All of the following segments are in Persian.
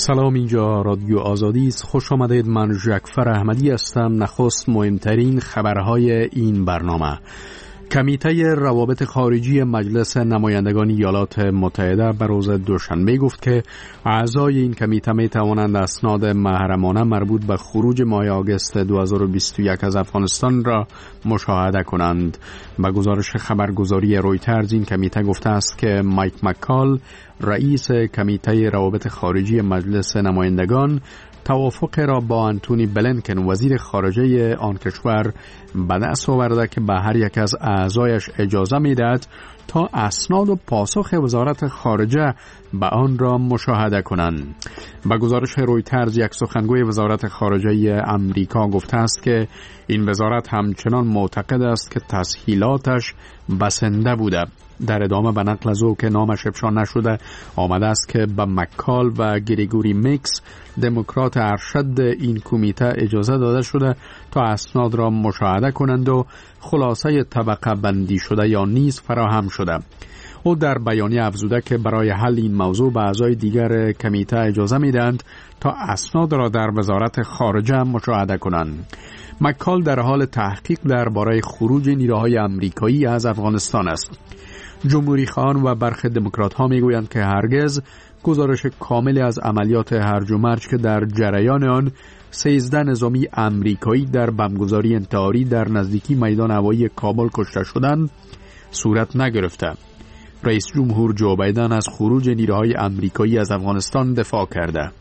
سلام، اینجا رادیو آزادی است. خوش آمدید. من ژکفر احمدی هستم. نخست مهمترین خبرهای این برنامه. کمیته روابط خارجی مجلس نمایندگان ایالات متحده به روز دوشنبه گفت که اعضای این کمیته می توانند اسناد محرمانه مربوط به خروج ماه آگوست 2021 از افغانستان را مشاهده کنند. به گزارش خبرگزاری رویترز این کمیته گفته است که مایک مکال، رئیس کمیته روابط خارجی مجلس نمایندگان، توافق را با انتونی بلینکن وزیر خارجه آن کشور به دست آورده که به هر یک از اعضایش اجازه می‌دهد تا اسناد و پاسخ وزارت خارجه به آن را مشاهده کنند. به گزارش رویترز یک سخنگوی وزارت خارجه امریکا گفته است که این وزارت همچنان معتقد است که تسهیلاتش بسنده بوده. در ادامه به نقل از او که نامش افشا نشده آمده است که به مکال و گریگوری میکس، دموکرات ارشد این کمیته، اجازه داده شده تا اسناد را مشاهده کنند و خلاصه طبقه بندی شده یا نیز فراهم شده. او در بیانیه افزوده که برای حل این موضوع به اعضای دیگر کمیته اجازه میدهند تا اسناد را در وزارت خارجه مشاهده کنند. مکال در حال تحقیق درباره خروج نیروهای آمریکایی از افغانستان است. جمهوری خواهان و برخی دموکرات ها می گویند که هرگز گزارش کاملی از عملیات هرج و مرج که در جریان آن 13 نظامی آمریکایی در بمبگذاری انتحاری در نزدیکی میدان هوایی کابل کشته شدند صورت نگرفته. رئیس جمهور جو بایدن از خروج نیروهای آمریکایی از افغانستان دفاع کرده.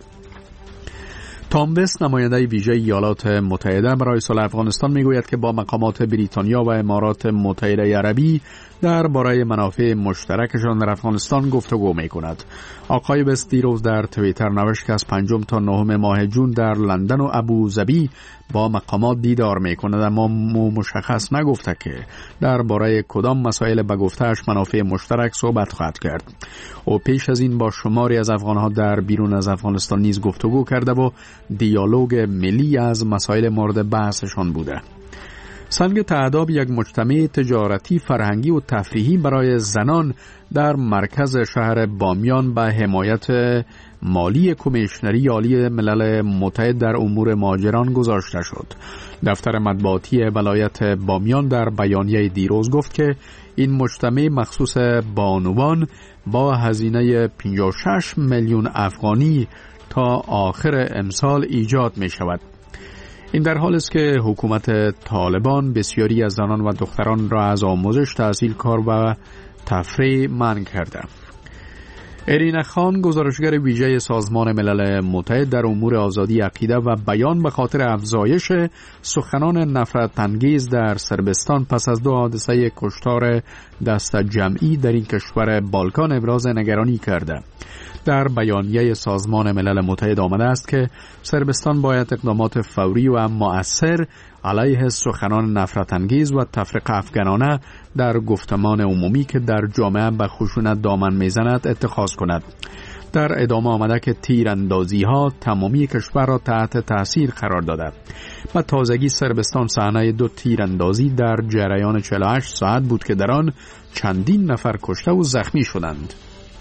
تام وست، نماینده ویژه ایالات متحده برای صلح افغانستان، میگوید که با مقامات بریتانیا و امارات متحده عربی درباره منافع مشترکشان در افغانستان گفتگو میکند. آقای وست دیروز در توییتر نوشت که از 5 تا 9 ماه جون در لندن و ابوظبی با مقامات دیدار میکند، اما مشخص نگفته که درباره کدام مسائل به گفته‌اش منافع مشترک صحبت خواهد کرد. او پیش از این با شماری از افغانها در بیرون از افغانستان نیز گفتگو کرده و دیالوگ ملی از مسائل مورد بحثشان بوده. سنگ تعداب، یک مجتمع تجارتی، فرهنگی و تفریحی برای زنان در مرکز شهر بامیان به حمایت مالی کمیشنری عالی ملل متحد در امور مهاجران گذاشته شد. دفتر مطبوعاتی ولایت بامیان در بیانیه دیروز گفت که این مجتمع مخصوص بانوان با هزینه 56 میلیون افغانی تا آخر امسال ایجاد می شود. این در حالی است که حکومت طالبان بسیاری از زنان و دختران را از آموزش، تحصیل، کار و تفریح منع کرده. ایرین خان، گزارشگر ویژه سازمان ملل متحد در امور آزادی عقیده و بیان، به خاطر افزایش سخنان نفرت انگیز در سربستان پس از 2 حادثه کشتار دست جمعی در این کشور بالکان ابراز نگرانی کرده. در بیانیه سازمان ملل متحد آمده است که سربستان باید اقدامات فوری و مؤثر علیه سخنان نفرت انگیز و تفرقه افکنانه در گفتمان عمومی که در جامعه به خشونت دامن میزند اتخاذ کند. در ادامه آمده که تیراندازی ها تمامی کشور را تحت تاثیر قرار داده. و تازگی سربستان صحنه 2 تیراندازی در جریان 48 ساعت بود که در آن چندین نفر کشته و زخمی شدند.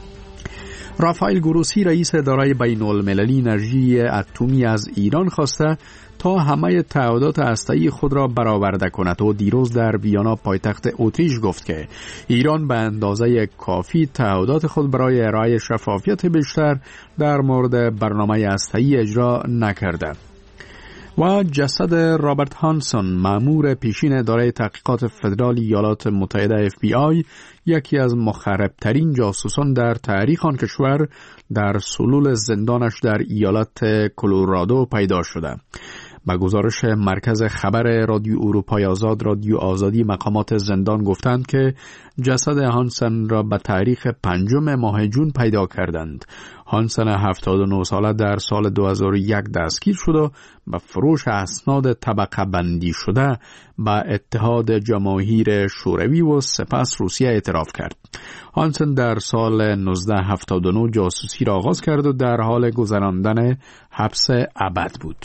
رافائل گروسی، رئیس اداره بین‌المللی انرژی اتمی از ایران، خواسته تا همه تعهدات هسته‌ای خود را برآورده کند و دیروز در ویانا پایتخت اتریش گفت که ایران به اندازه کافی تعهدات خود برای ارائه شفافیت بیشتر در مورد برنامه هسته‌ای اجرا نکرده. و جسد رابرت هانسون، مأمور پیشین اداره تحقیقات فدرال ایالات متحده FBI، یکی از مخربترین جاسوسان در تاریخ آن کشور، در سلول زندانش در ایالت کلرادو پیدا شده. به گزارش مرکز خبر رادیو اروپای آزاد، رادیو آزادی، مقامات زندان گفتند که جسد هانسن را به تاریخ 5 ماه جون پیدا کردند. هانسن 79 ساله در سال 2001 دستگیر شد و به فروش اسناد طبقه بندی شده به اتحاد جماهیر شوروی و سپس روسیه اعتراف کرد. هانسن در سال 1979 جاسوسی را آغاز کرد و در حال گذراندن حبس ابد بود.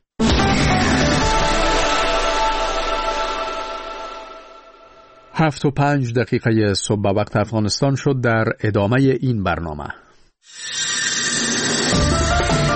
7:05 صبح به وقت افغانستان شد. در ادامه این برنامه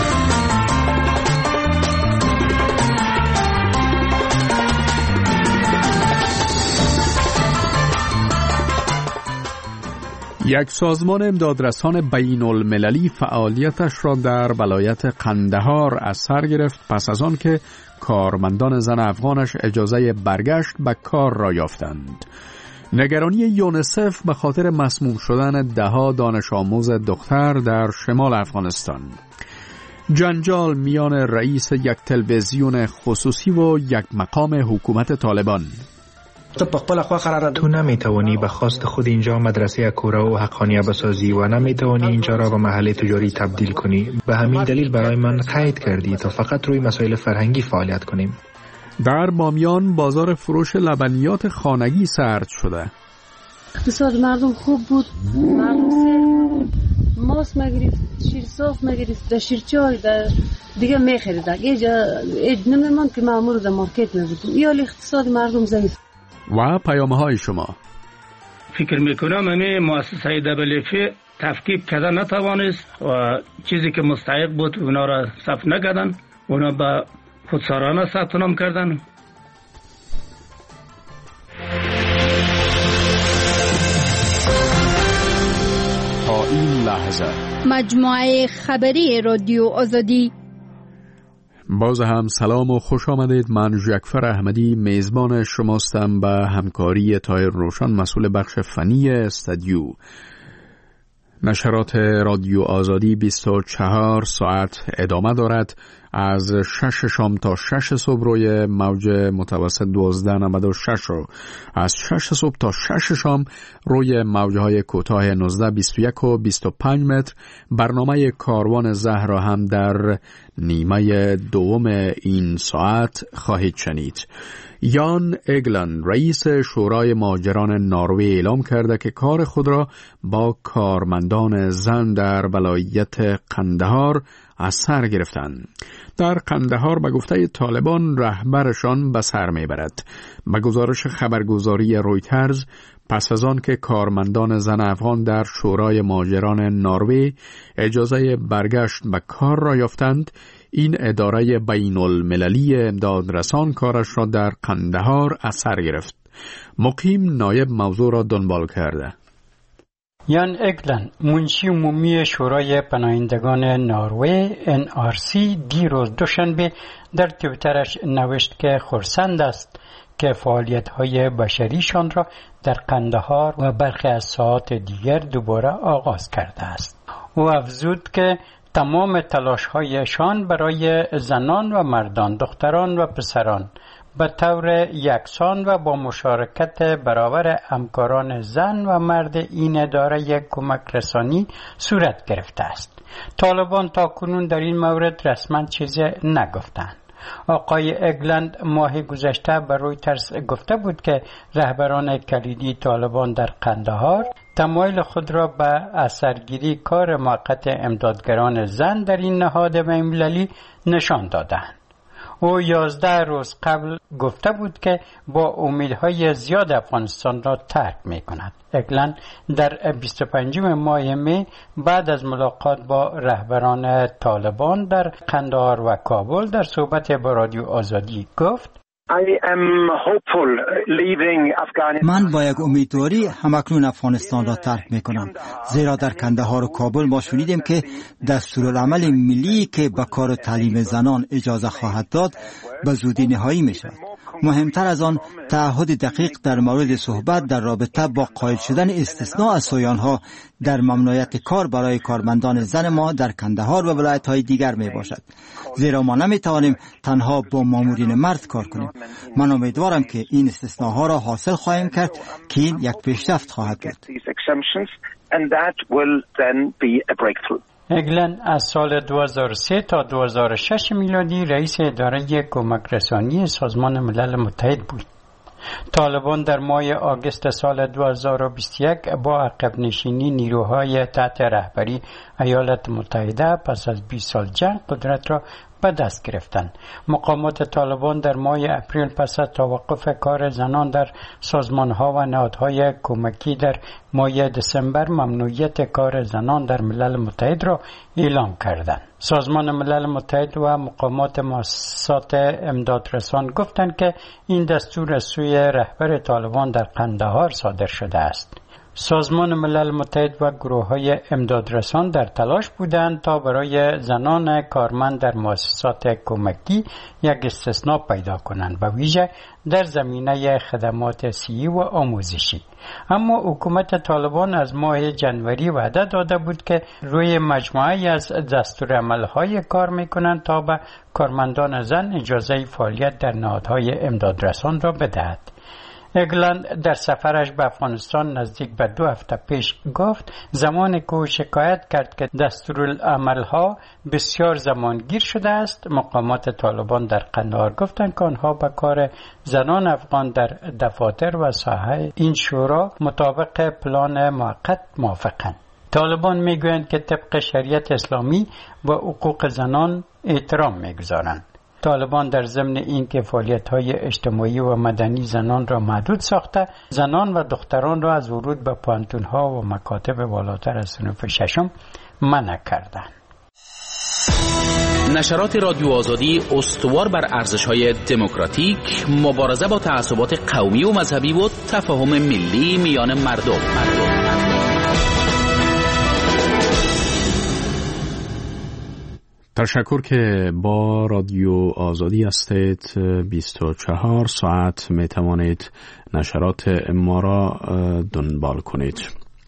یک سازمان امدادرسان بین المللی فعالیتش را در ولایت قندهار از سر گرفت پس از آن که کارمندان زن افغانش اجازه برگشت به کار را یافتند. نگرانی یونسف به خاطر مسموم شدن دهها دانش آموز دختر در شمال افغانستان. جنجال میان رئیس یک تلویزیون خصوصی و یک مقام حکومت طالبان. تو نمیتوانی به خواست خود اینجا مدرسه کورا و حقانیه بسازی و نمیتوانی اینجا را به محل تجاری تبدیل کنی. به همین دلیل برای من قید کردی تا فقط روی مسائل فرهنگی فعالیت کنیم. در بامیان بازار فروش لبنیات خانگی سرد شده. اقتصاد مردم خوب بود. مردم ماست مگریفت، شیر صاف مگریفت، شیرچای دیگه میخریدن. اینجا نمیمان که مامور در مارکت نبودیم. یا اقتصاد مردم ضعیف. و پیام‌های شما. فکر میکنم همه مؤسسه WFP تفکیک کردن نتوانست و چیزی که مستحق بود اونا را ثبت نکردن، اونا به خودسرانه ثبت نام کردن. تا این لحظه مجموعه خبری رادیو آزادی. باز هم سلام و خوش آمدید. من ژکفر احمدی میزبان شماستم. به همکاری طاهر روشن مسئول بخش فنی استودیو. نشرات رادیو آزادی 24 ساعت ادامه دارد. از 6 شام تا 6 صبح روی موج متوسط 1296 و از 6 صبح تا 6 شام روی موجهای کوتاه 19 21 و 25 متر. برنامه کاروان زهرا هم در نیمه دوم این ساعت خواهید شنید. یان اگلن رئیس شورای مهاجران نروژ اعلام کرده که کار خود را با کارمندان زن در ولایت قندهار از سر گرفتند. در قندهار به گفته طالبان رهبرشان به سر میبرد. به گزارش خبرگزاری رویترز پس از آن که کارمندان زن افغان در شورای مهاجران نروژ اجازه برگشت به کار را یافتند، این اداره بین المللی امدادرسان کارش را در قندهار از سر گرفت. مقیم نایب موضوع را دنبال کرده. یان اگلن منشی عمومی شورای پناهندگان نروژ NRC دیروز دوشنبه در توییترش نوشت که خرسند است که فعالیت‌های بشریشان را در قندهار و برخی از ساحات دیگر دوباره آغاز کرده است. او افزود که تمام تلاش‌هایشان برای زنان و مردان، دختران و پسران به طور یکسان و با مشارکت برابر همکاران زن و مرد این اداره یک کمک رسانی صورت گرفته است. طالبان تاکنون در این مورد رسما چیزی نگفتند. آقای اگلند ماه گذشته به رویترز گفته بود که رهبران کلیدی طالبان در قندهار تمایل خود را به اثرگیری کار موقت امدادگران زن در این نهاد بین‌المللی نشان دادند. او 11 روز قبل گفته بود که با امیدهای زیاد افغانستان را ترک می کند. اگلن در 25 ماه می بعد از ملاقات با رهبران طالبان در قندهار و کابل در صحبت با رادیو آزادی گفت: من با یک امیدواری همکنون افغانستان را ترک می کنم، زیرا در قندهار و کابل ما شنیدیم که دستورالعمل ملی که به کار و تعلیم زنان اجازه خواهد داد به زودی نهایی می شود. مهمتر از آن تعهد دقیق در مورد صحبت در رابطه با قائل شدن استثناء از سویانها در ممنوعیت کار برای کارمندان زن ما در قندهار و ولایت‌های دیگر می باشد، زیرا ما نمی توانیم تنها با مامورین مرد کار کنیم. من امیدوارم که این استثناءها را حاصل خواهیم کرد که این یک پیشرفت خواهد بود. اگلن از سال 2003 تا 2006 میلادی رئیس اداره کمک رسانی سازمان ملل متحد بود. طالبان در ماه آگوست سال 2021 با عقب نشینی نیروهای تحت رهبری ایالات متحده پس از 20 سال جنگ قدرت را به دست گرفتند. مقامات طالبان در ماه اپریل پس از توقف کار زنان در سازمان‌ها و نهادهای کمکی در ماه دسامبر ممنوعیت کار زنان در ملل متحد را اعلام کردند. سازمان ملل متحد و مقامات مؤسسات امدادرسان گفتند که این دستور از سوی رهبر طالبان در قندهار صادر شده است. سازمان ملل متحد و گروه‌های امدادرسان در تلاش بودند تا برای زنان کارمند در مؤسسات کمکی یک استثناء پیدا کنند و ویژه در زمینه خدمات صحی و آموزشی. اما حکومت طالبان از ماه جنوری وعده داده بود که روی مجموعه از دستورالعمل‌های کار می‌کنند تا به کارمندان زن اجازه فعالیت در نهادهای امدادرسان را بدهد. اگلند در سفرش به افغانستان نزدیک به 2 هفته پیش گفت زمانی که شکایت کرد که دستورالعمل‌ها بسیار زمانگیر شده است، مقامات طالبان در قندهار گفتند که آنها به کار زنان افغان در دفاتر و ساحه این شورا مطابق پلان موقت موافقند. طالبان میگویند که طبق شریعت اسلامی و حقوق زنان احترام میگذارند. طالبان در ضمن اینکه فعالیت‌های اجتماعی و مدنی زنان را محدود ساخته، زنان و دختران را از ورود به پوهنتون‌ها و مکاتب بالاتر از صنف ششم منع کردند. نشرات رادیو آزادی استوار بر ارزش‌های دموکراتیک، مبارزه با تعصبات قومی و مذهبی و تفاهم ملی میان مردم. تشکر که با رادیو آزادی هستید. 24 ساعت می توانید نشرات ما را دنبال کنید.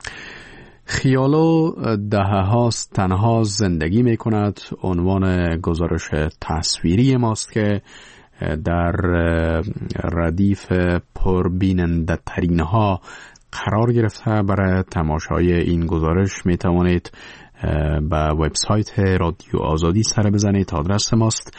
خیالو دهه هاست تنها زندگی می کند عنوان گزارش تصویری ماست که در ردیف پربیننده ترین ها قرار گرفته. برای تماشای این گزارش می توانید به وبسایت رادیو آزادی سر بزنید. آدرس ماست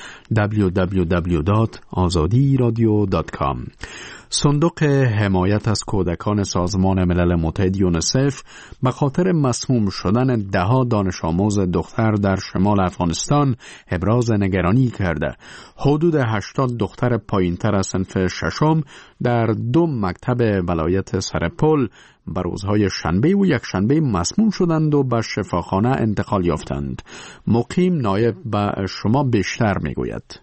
www.azadiradio.com. صندوق حمایت از کودکان سازمان ملل متحد یونیسف به خاطر مسموم شدن 10 دانش آموز دختر در شمال افغانستان ابراز نگرانی کرده. حدود 80 دختر پایینتر از صنف ششم در 2 مکتب ولایت سرپل به روزهای شنبه و یکشنبه مسموم شدند و به شفاخانه انتقال یافتند. مقیم نایب به شما بیشتر میگوید.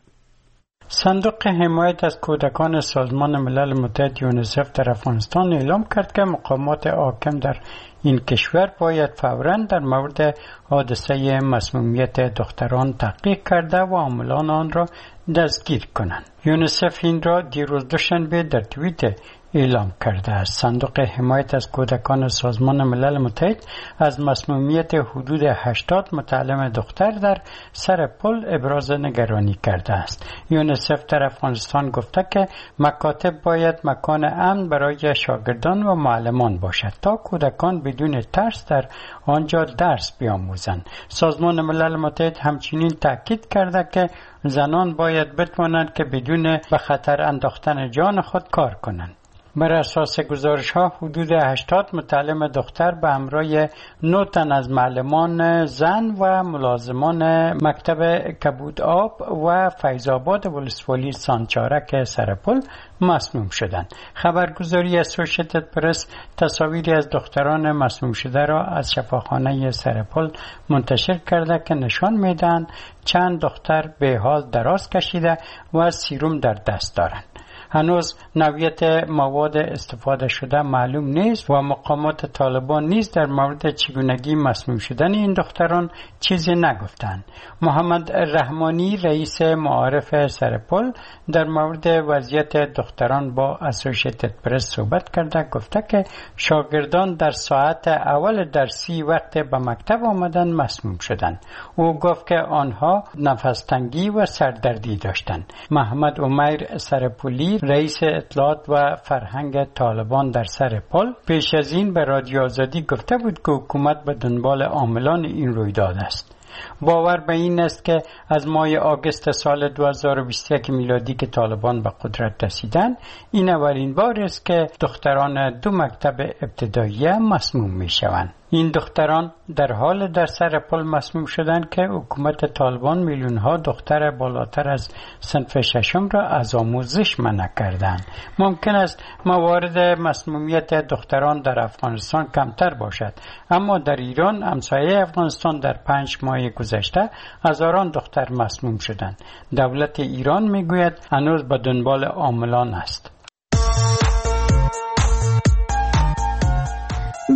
صندوق حمایت از کودکان سازمان ملل متحد یونیسف در افغانستان اعلام کرد که مقامات حاکم در این کشور باید فوراً در مورد حادثه مسمومیت دختران تحقیق کرده و عاملان آن را دستگیر کنند. یونیسف این را دیروز دوشنبه در توییت اعلام کرده است. صندوق حمایت از کودکان سازمان ملل متحد از مسمومیت حدود 80 متعلم دختر در سرپل ابراز نگرانی کرده است. یونیسف در افغانستان گفته که مکاتب باید مکان امن برای شاگردان و معلمان باشد تا کودکان بدون ترس در آنجا درس بیاموزند. سازمان ملل متحد همچنین تاکید کرده که زنان باید بتوانند که بدون به خطر انداختن جان خود کار کنند. بر اساس گزارش‌ها حدود 80 متعلم دختر به همراه 9 تن از معلمان زن و ملازمان مکتب کبود آب و فیض‌آباد ولسوالی سانچارک سرپل مسموم شدند. خبرگزاری اسوسییتد پرس تصاویری از دختران مسموم شده را از شفاخانه سرپل منتشر کرده که نشان می‌دهند چند دختر به حال دراز کشیده و سیروم در دست دارند. هنوز نوعیت مواد استفاده شده معلوم نیست و مقامات طالبان نیز در مورد چگونگی مسموم شدن این دختران چیزی نگفتند. محمد رحمانی رئیس معارف سرپل در مورد وضعیت دختران با اسوسییتد پرس صحبت کرده گفته که شاگردان در ساعت اول درسی وقت به مکتب آمدن مسموم شدند. او گفت که آنها نفس تنگی و سردردی داشتند. محمد عمیر سرپولی رئیس اطلاعات و فرهنگ طالبان در سرپل پیش از این به رادیو آزادی گفته بود که حکومت به دنبال عاملان این رویداد است. باور به این است که از ماه آگوست سال 2021 میلادی که طالبان به قدرت رسیدند، این اولین بار است که دختران 2 مکتب ابتدایی مسموم می شوند. این دختران در حال در سرپل مسموم شدند که حکومت طالبان میلیون‌ها دختر بالاتر از صنف ششم را از آموزش منع کردند. ممکن است موارد مسمومیت دختران در افغانستان کمتر باشد، اما در ایران همسایه افغانستان در 5 ماه گذشته هزاران دختر مسموم شدند. دولت ایران میگوید هنوز به دنبال عاملان است.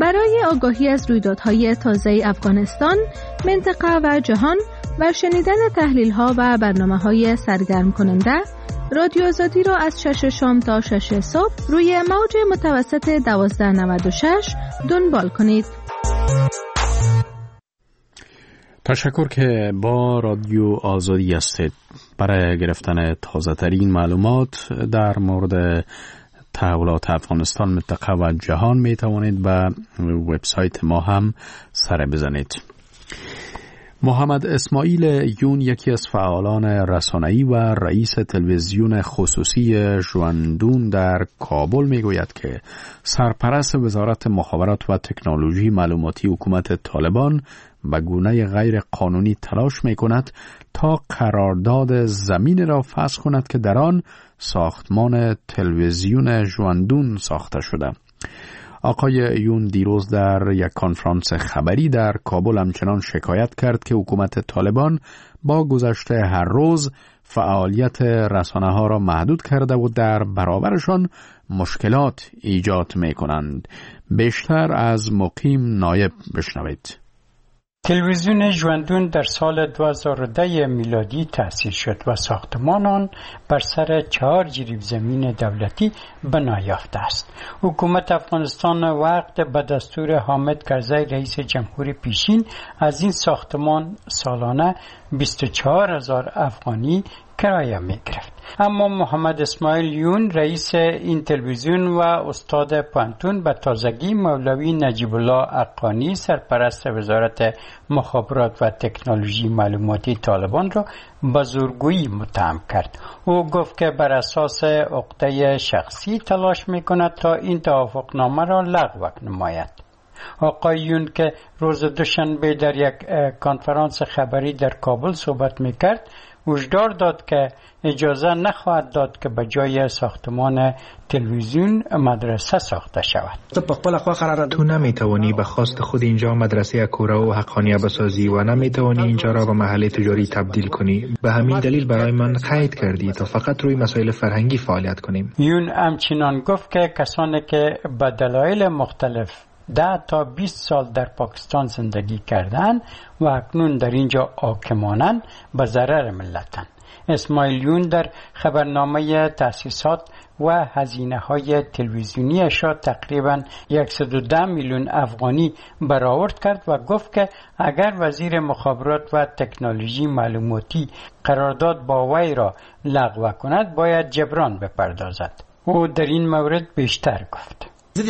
برای آگاهی از رویدادهای تازه افغانستان، منطقه و جهان و شنیدن تحلیل‌ها و برنامه‌های سرگرم کننده، رادیو آزادی را از 6 شام تا 6 صبح روی موج متوسط 1296 دنبال کنید. تشکر که با رادیو آزادی هستید. برای گرفتن تازه ترین معلومات در مورد تحولات افغانستان، منطقه و جهان می توانید به وبسایت ما هم سر بزنید. محمد اسماعیل یون، یکی از فعالان رسانه‌ای و رئیس تلویزیون خصوصی ژواندون در کابل میگوید که سرپرست وزارت مخابرات و تکنولوژی معلوماتی حکومت طالبان به گونه غیر قانونی تلاش میکند تا قرارداد زمین را فسخ کند که در آن ساختمان تلویزیون ژواندون ساخته شده. آقای یون دیروز در یک کنفرانس خبری در کابل همچنان شکایت کرد که حکومت طالبان با گذشت هر روز فعالیت رسانه‌ها را محدود کرده و در برابرشان مشکلات ایجاد می‌کنند. بیشتر از مقیم نایب بشنوید. تلویزیون ژواندون در سال 2010 میلادی تأسیس شد و ساختمان آن بر سر 4 جریب زمین دولتی بنا یافته است. حکومت افغانستان وقت به دستور حامد کرزی رئیس جمهور پیشین از این ساختمان سالانه 24,000 افغانی کرایه می گرفت. اما محمد اسماعیل یون، رئیس این تلویزیون و استاد پانتون، به تازگی مولوی نجیب الله حقانی، سرپرست وزارت مخابرات و تکنولوژی معلوماتی طالبان را به زورگویی متهم کرد. او گفت که بر اساس عقده شخصی تلاش می کند تا این توافقنامه را لغو نماید. آقای یون که روز دوشنبه در یک کنفرانس خبری در کابل صحبت می کرد، هشدار داد که اجازه نخواهد داد که به جای ساختمان تلویزیون مدرسه ساخته شود. تو نمیتوانی به خواست خود اینجا مدرسه کوره و حقانیه بسازی و نمیتوانی اینجا را به محل تجاری تبدیل کنی. به همین دلیل برای من قید کردی تا فقط روی مسائل فرهنگی فعالیت کنیم. یون همچنان گفت که کسانی که به دلایل مختلف 10 تا 20 سال در پاکستان زندگی کردند و اکنون در اینجا حاکمانند به ضرر ملتند. اسماعیل یون در خبرنامه تأسیسات و هزینه‌های تلویزیونیش را تقریباً 110 میلیون افغانی برآورد کرد و گفت که اگر وزیر مخابرات و تکنولوژی معلوماتی قرارداد با وی را لغو کند باید جبران بپردازد. او در این مورد بیشتر گفت.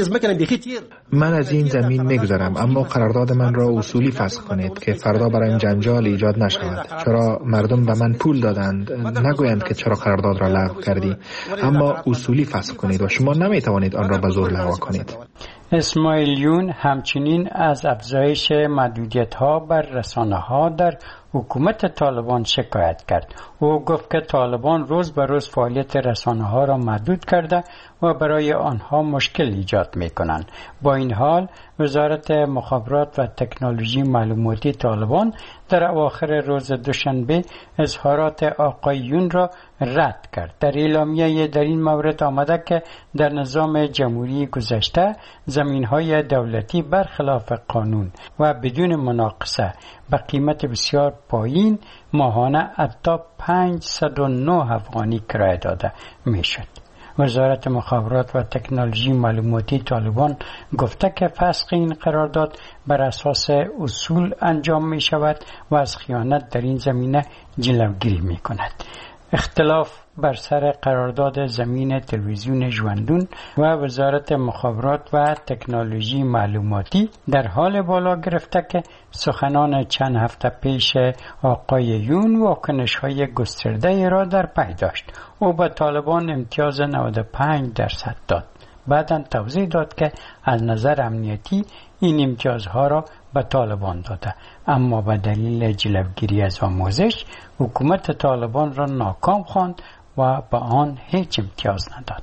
من از این زمین میگذرم، اما قرارداد من را اصولی فسخ کنید که فردا برایم جنجال ایجاد نشود. چرا مردم به من پول دادند؟ نگویند که چرا قرارداد را لغو کردی، اما اصولی فسخ کنید و شما نمیتوانید آن را به زور لغو کنید. اسماعیل یون همچنین از افزایش محدودیت‌ها بر رسانه‌ها در حکومت طالبان شکایت کرد. او گفت که طالبان روز به روز فعالیت رسانه‌ها را محدود کرده و برای آنها مشکل ایجاد می‌کنند. با این حال وزارت مخابرات و تکنولوژی معلوماتی طالبان در اواخر روز دوشنبه اظهارات آقای یون را رد کرد. در اعلامیه در این مورد آمده که در نظام جمهوری گذشته زمین‌های دولتی برخلاف قانون و بدون مناقصه به قیمت بسیار پایین ماهانه حتی 509 افغانی کرایه داده میشد. وزارت مخابرات و تکنولوژی معلوماتی طالبان گفته که فسخ این قرارداد بر اساس اصول انجام می شود و از خیانت در این زمینه جلوگیری می کند. اختلاف بر سر قرارداد زمین تلویزیون ژواندون و وزارت مخابرات و تکنولوژی معلوماتی در حال بالا گرفته که سخنان چند هفته پیش آقای یون واکنش‌های گسترده را در پی داشت. او به طالبان امتیاز 95% داد. بعداً توضیح داد که از نظر امنیتی این امتیازها را به طالبان داده، اما به دلیل جلوگیری از آموزش حکومت طالبان را ناکام خواند و به آن هیچ امتیاز نداد.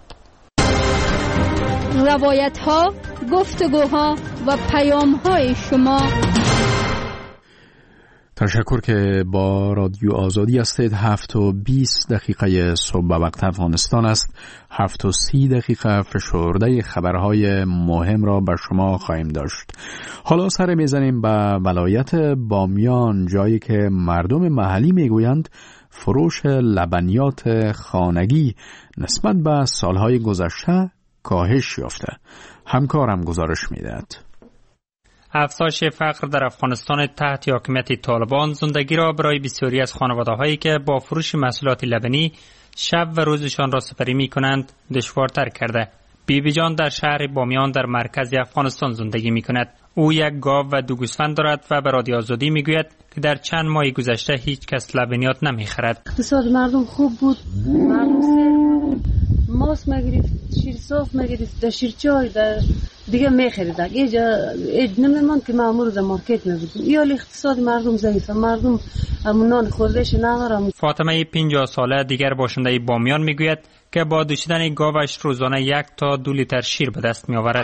روایت‌ها، گفتگوها و پیام‌های شما. تشکر که با رادیو آزادی هستید. 7:20 صبح به وقت افغانستان است. 7:30 فشرده خبرهای مهم را به شما خواهیم داشت. حالا سر میزنیم به ولایت بامیان، جایی که مردم محلی میگویند فروش لبنیات خانگی نسبت به سالهای گذشته کاهش یافته. همکارم گزارش میدهد. افزایش فقر در افغانستان تحت حاکمیت طالبان زندگی را برای بسیاری از خانواده‌هایی که با فروش محصولات لبنی شب و روزشان را سپری می‌کنند دشوارتر کرده. بیبی جان در شهر بامیان در مرکز افغانستان زندگی می‌کند. او یک گاو و 2 گوسفند دارد و به رادیو آزادی می‌گوید که در چند ماه گذشته هیچ کس لبنیات نمی‌خرد. اقتصاد مردم خوب بود. مردم ماست می‌گرفت، شیر صاف می‌گرفت، شیرچای دیگه می‌خریدن. اینجا نمی‌مان که معمول در مارکت می‌بودیم. یا اقتصاد مردم ضعیفه. مردم نان خوردهش ندارن. فاطمه 50 ساله دیگر باشنده بامیان می‌گوید که با دوشیدن گاوش روزانه 1 تا 2 لیتر شیر به دست می‌آورد.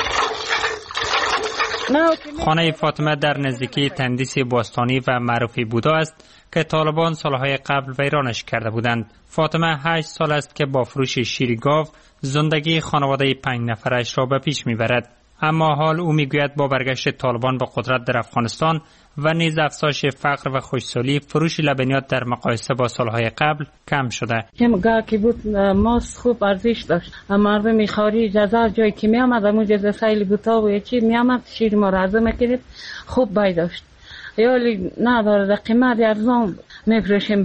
خانه فاطمه در نزدیکی تندیس باستانی و معروفی بودا است که طالبان سالهای قبل ویرانش کرده بودند. فاطمه 8 سال است که با فروش شیر گاو زندگی خانواده 5 نفرش را به پیش میبرد. اما حال او میگوید با برگشت طالبان به قدرت در افغانستان و نیز افزایش فقر و خشکسالی فروش لبنیات در مقایسه با سالهای قبل کم شده. گاه که بود ماست خوب ارزش داشت. مردم خارج از جایی که می آمد اونجا سیل بوتا و چی می آمد شیر ما را عرضه میکرد خوب بای داشت. یالی نداره در قیمت ارزان میفروشیم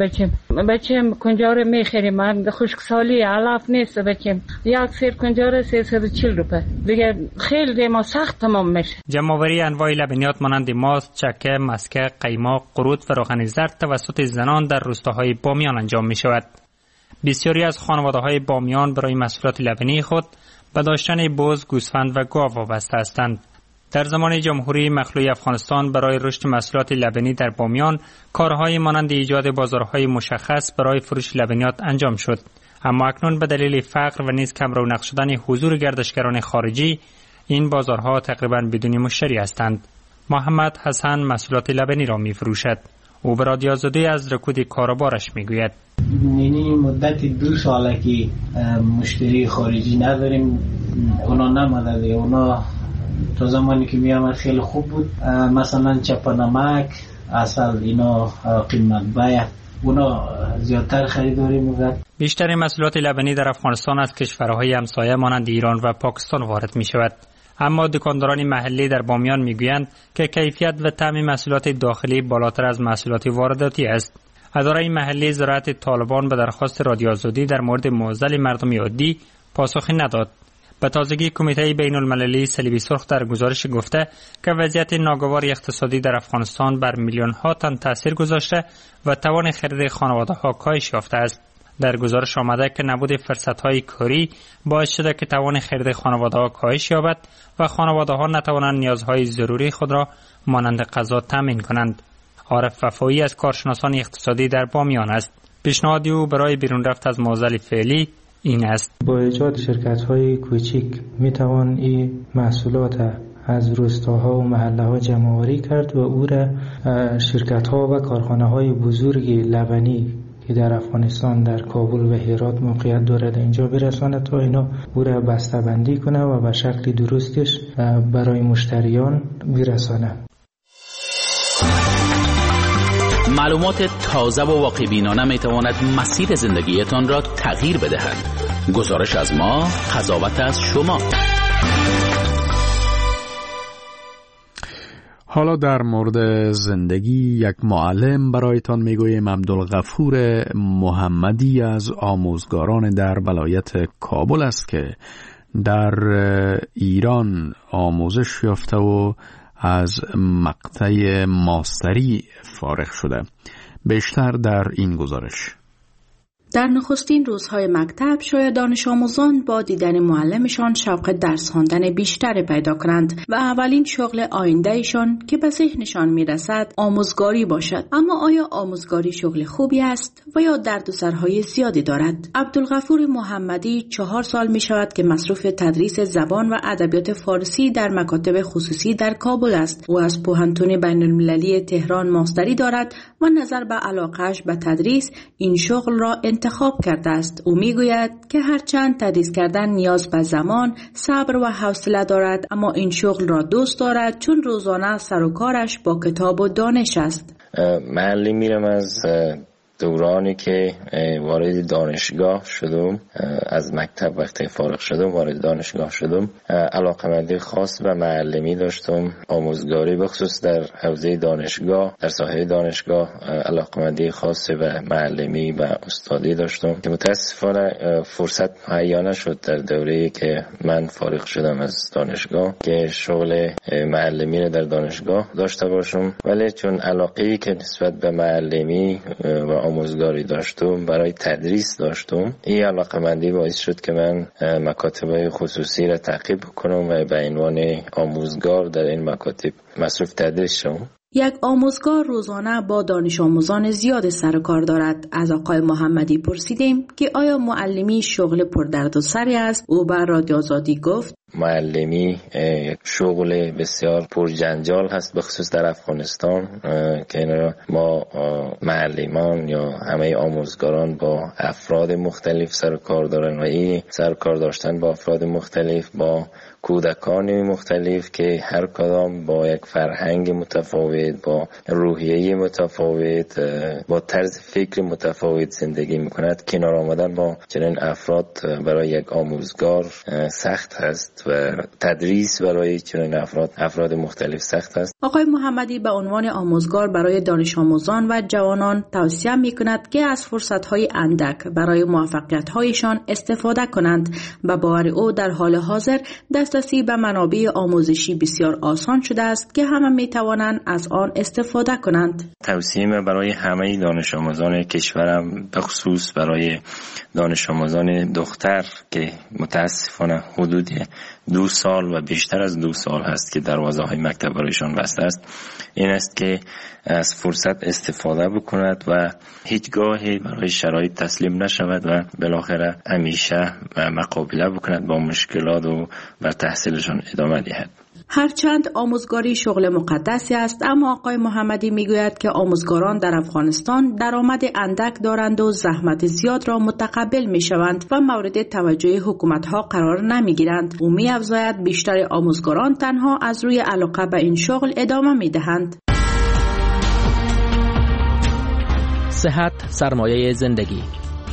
بچیم کنجاره میخریم. خشکسالی علف نیست بچیم. 1 سیر کنجاره 340 روپه دیگه خیلی ما سخت تمام میشه. جمع‌آوری انواع لبنیات مانند ماست، چکه، مسکه، قیماق، قروت و روغن زرد توسط زنان در روستاهای بامیان انجام می شود. بسیاری از خانواده‌های بامیان برای محصولات لبنی خود به داشتن بز، گوسفند و گاو وابسته هستند. در زمان جمهوری مخلوع افغانستان برای رشد محصولات لبنی در بامیان کارهای مانند ایجاد بازارهای مشخص برای فروش لبنیات انجام شد. اما اکنون به دلیل فقر و نیز کم رونق شدن حضور گردشگران خارجی این بازارها تقریبا بدون مشتری هستند. محمد حسن محصولات لبنی را می فروشد. او به رادیو آزادی از رکود کاروبارش می گوید. یعنی مدت 2 ساله که مشتری خارجی نداریم. اونا نمدده. اونا تا زمانی که می آمد خیلی خوب بود. مثلا چپنمک، اصل اینا قیمت بایه. اونا زیادتر خریداری می‌کرد. بیشتر محصولات لبنی در افغانستان از کشورهای همسایه مانند ایران و پاکستان وارد می شود. اما دکانداران محلی در بامیان میگویند که کیفیت و طعم محصولات داخلی بالاتر از محصولات وارداتی است. اداره محلی زراعت طالبان به درخواست رادیو آزادی در مورد معضل مردم عادی پاسخی نداد. به تازگی کمیته بین المللی صلیب سرخ در گزارش گفته که وضعیت ناگوار اقتصادی در افغانستان بر میلیون ها تن تاثیر گذاشته و توان خرید خانواده ها کاهش یافته است. در گزارش آمده که نبود فرصت های کاری باعث شده که توان خرید خانواده ها کاهش یابد و خانواده ها نتوانند نیازهای ضروری خود را مانند غذا تامین کنند. عارف وفایی از کارشناسان اقتصادی در بامیان است. پیشنهاد او برای بیرون رفت از معضل فعلی این است: با ایجاد شرکت‌های کوچک می‌توان این محصولات از روستاها و محله‌ها جمع‌آوری کرد و او را شرکت‌ها و کارخانه‌های بزرگ لبنی که در افغانستان در کابل و هرات موقعیت دارد اینجا برساند تا اینا او را بسته‌بندی کنه و به شکل درستش برای مشتریان برساند. معلومات تازه و واقع بینانه می تواند مسیر زندگیتان را تغییر بدهد. گزارش از ما، قضاوت از شما. حالا در مورد زندگی یک معلم برایتان میگویم. عبدالغفور محمدی از آموزگاران در ولایت کابل است که در ایران آموزش یافته و از مقطع ماستری فارغ شده. بیشتر در این گزارش. در نخستین روزهای مکتب شاید دانش آموزان با دیدن معلمشان شوق درس خواندن بیشتر پیدا کنند و اولین شغل آیندهشان که به ذهنشان میرسد آموزگاری باشد. اما آیا آموزگاری شغل خوبی است و یا دردسرهای زیادی دارد؟ عبدالغفور محمدی 4 سال می شود که مصروف تدریس زبان و ادبیات فارسی در مکاتب خصوصی در کابل است. او از پوهنتون بین المللی تهران ماستری دارد و نظر به علاقه‌اش به تدریس این شغل را انتخاب کرده است. او میگوید که هرچند تدریس کردن نیاز به زمان، صبر و حوصله دارد، اما این شغل را دوست دارد چون روزانه سر و کارش با کتاب و دانش است. معلم میرم از دورانی که وارد دانشگاه شدم، از مکتب وقتی فارغ شدم وارد دانشگاه شدم، علاقمندی خاص به معلمی داشتم، آموزگاری بخصوص در حوزه دانشگاه، در ساحه دانشگاه علاقمندی خاص به معلمی و استادی داشتم که متاسفانه فرصت مهیا نشد در دوره‌ای که من فارغ شدم از دانشگاه که شغل معلمی را در دانشگاه داشته باشم، ولی چون علاقه‌ای که نسبت به معلمی و آموزگاری داشتم، برای تدریس داشتم، این علاقمندی باعث شد که من مکاتب خصوصی را تعقیب کنم و به عنوان آموزگار در این مکاتب مصروف تدریس شدم. یک آموزگار روزانه با دانش آموزان زیاد سر و کار دارد. از آقای محمدی پرسیدیم که آیا معلمی شغل پردردسری است؟ او به رادیو آزادی گفت معلمی شغل بسیار پرجنجال هست، بخصوص در افغانستان که ما معلمان یا همه آموزگاران با افراد مختلف سر و کار دارن و این سر و کار داشتن با افراد مختلف، با کودکان مختلف که هر کدام با یک فرهنگ متفاوت، با روحیه متفاوت، با طرز فکر متفاوت زندگی میکند، کنار آمدن با چنین افراد برای یک آموزگار سخت هست و تدریس برای چنین افراد مختلف سخت است. آقای محمدی به عنوان آموزگار برای دانش آموزان و جوانان توصیه میکند که از فرصت‌های اندک برای موفقیت‌هایشان استفاده کنند. به باور او در حال حاضر دسترسی به منابع آموزشی بسیار آسان شده است که همه میتوانند از آن استفاده کنند. توصیه برای همه دانش آموزان کشورم، به خصوص برای دانش آموزان دختر که متاسفانه حدود 2 سال و بیشتر از 2 سال هست که دروازه های مکتب برایشان بسته است، این است که از فرصت استفاده بکند و هیچگاهی برای شرایط تسلیم نشود و بالاخره همیشه مقابله بکند با مشکلات و بر تحصیلشان ادامه دهد. هرچند آموزگاری شغل مقدسی است، اما آقای محمدی میگوید که آموزگاران در افغانستان درآمد اندک دارند و زحمت زیاد را متقبل میشوند و مورد توجه حکومت‌ها قرار نمیگیرند. او می‌افزاید بیشتر آموزگاران تنها از روی علاقه به این شغل ادامه میدهند. صحت سرمایه زندگی.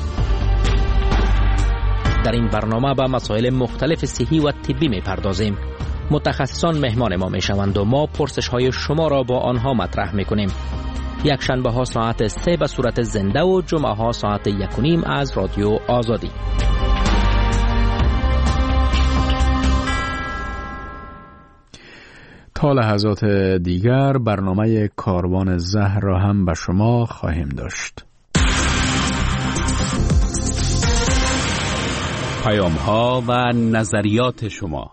در این برنامه به مسائل مختلف صحی و طبی می‌پردازیم. متخصصان مهمان ما میشوند و ما پرسش های شما را با آنها مطرح میکنیم. یک شنبه ها ساعت 3 به صورت زنده و جمعه ها ساعت 1:30 از رادیو آزادی. تا لحظات دیگر برنامه کاروان زهر را هم به شما خواهیم داشت. پیام ها و نظریات شما.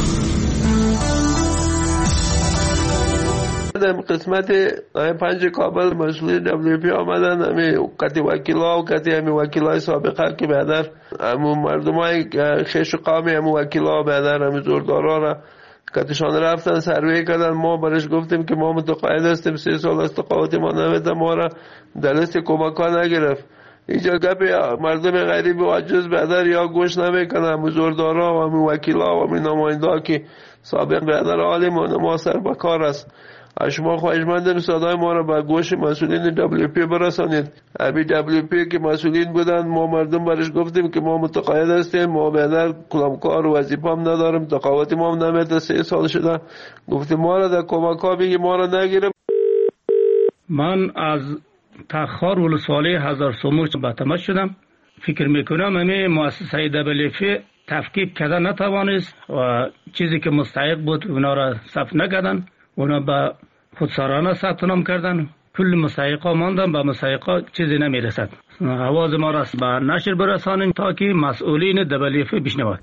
در قسمت 5 کابل مسئولین WP آمدن، همه کتی وکیلا و کتی همه وکیلای سابقه که بعدر همون مردم های خیش و قامی همون وکیلا بعدر همون زوردارا را کتشان رفتن سروی کردن. ما برش گفتیم که ما متقاعد هستیم 3 سال از تقاعد ما نویده، ما را در لیست کمک ها نگرفت. اینجا گپ مردم غریب و عجز بعدر یا گوش نمیکنن، همون زوردارا و همون وکیلا و همون نماینده که سابق بعدر عالم و نماسر بکار است. شما خواهشمندم صدای ما را به گوش مسئولین WP برسانید. ابی WP که مسئولین بودن، ما مردم برش گفتیم که ما متقاعد هستیم، ما بعدر کلامکار و وظیفه هم نداریم، تقاعد ما هم نمیده، 3 سال شده. گفتیم ما را در کمک ها بگی ما را نگیرم. من از تخار ولسوالی هزار سموش به تماس شدم. فکر میکنم همه مؤسسه WP تفکیک کردن نتوانست و چیزی که مستحق بود اونا را صف نکردن، اونا به خودسرانه ثبت نام کردن کل مستحقا ماندن، به مستحقا چیزی نمیرسد. آواز ما را به نشر برسانیم تا که مسئولین WFP بشنوند.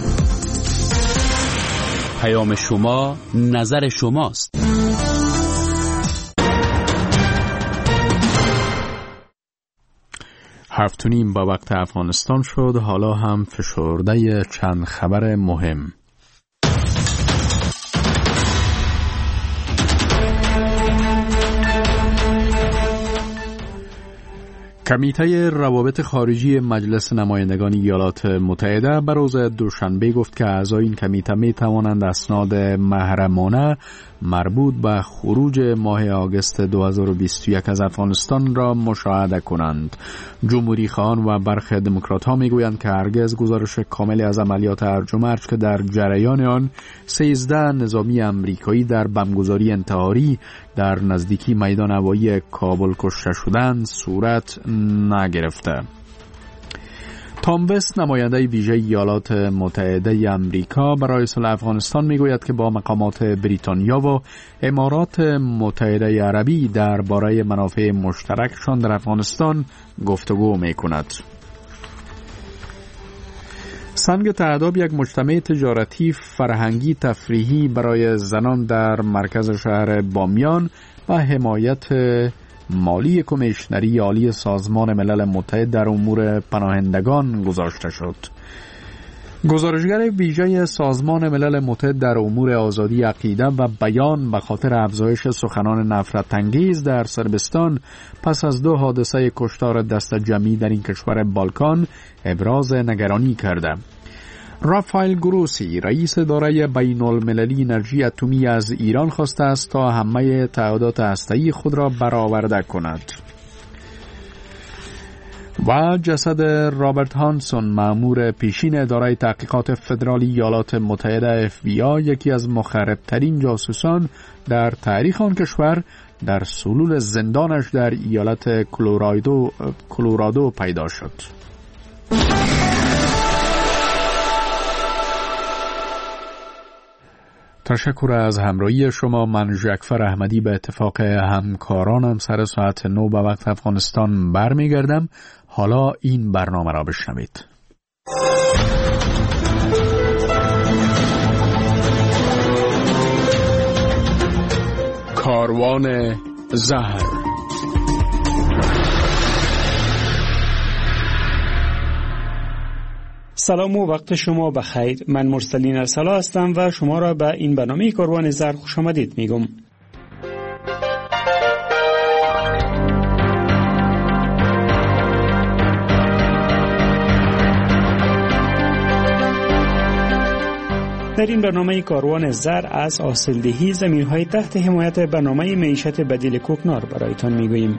پیام شما نظر شماست. 7:30 با وقت افغانستان شد. حالا هم فشرده چند خبر مهم. کمیته روابط خارجی مجلس نمایندگان ایالات متحده بر روز دوشنبه گفت که اعضای این کمیته می توانند اسناد محرمانه مربوط به خروج ماه آگوست 2021 از افغانستان را مشاهده کنند. جمهوری خواهان و برخی دموکرات ها می گویند که هرگز گزارش کاملی از عملیات هرج و مرج که در جریان آن 13 نظامی امریکایی در بمبگذاری انتحاری در نزدیکی میدان هوایی کابل کشته شدند صورت نگرفته. تام وست نماینده ویژه ایالات متحده آمریکا برای صلح افغانستان میگوید که با مقامات بریتانیا و امارات متحده عربی درباره منافع مشترکشان در افغانستان گفتگو میکند. سنگ تعداب یک مجتمع تجارتی فرهنگی تفریحی برای زنان در مرکز شهر بامیان و حمایت مالی کمیشنری عالی سازمان ملل متحد در امور پناهندگان گذاشته شد. گزارشگر ویژه سازمان ملل متحد در امور آزادی عقیده و بیان به خاطر افزایش سخنان نفرت انگیز در صربستان پس از 2 حادثه کشتار دست جمعی در این کشور بالکان ابراز نگرانی کرده. رافائل گروسی رئیس اداره بین المللی انرژی اتمی از ایران خواسته است تا همه تعهدات هسته‌ای خود را برآورده کند. و جسد رابرت هانسون مأمور پیشین اداره تحقیقات فدرالی ایالات متحده FBI یکی از مخربترین جاسوسان در تاریخ آن کشور در سلول زندانش در ایالت کلرادو پیدا شد. تشکر از همراهی شما. من ژکفر احمدی به اتفاق همکارانم سر ساعت 9 به وقت افغانستان برمیگردم. حالا این برنامه را بشنوید. کاروان زهر. سلام و وقت شما بخیر. من مرسلین ارسلا هستم و شما را به این برنامه کاروان زهر خوش آمدید میگم. در این برنامه کاروان زر از حاصلدهی زمین‌های تحت حمایت برنامه معیشت بدیل کوکنار برایتان میگوییم.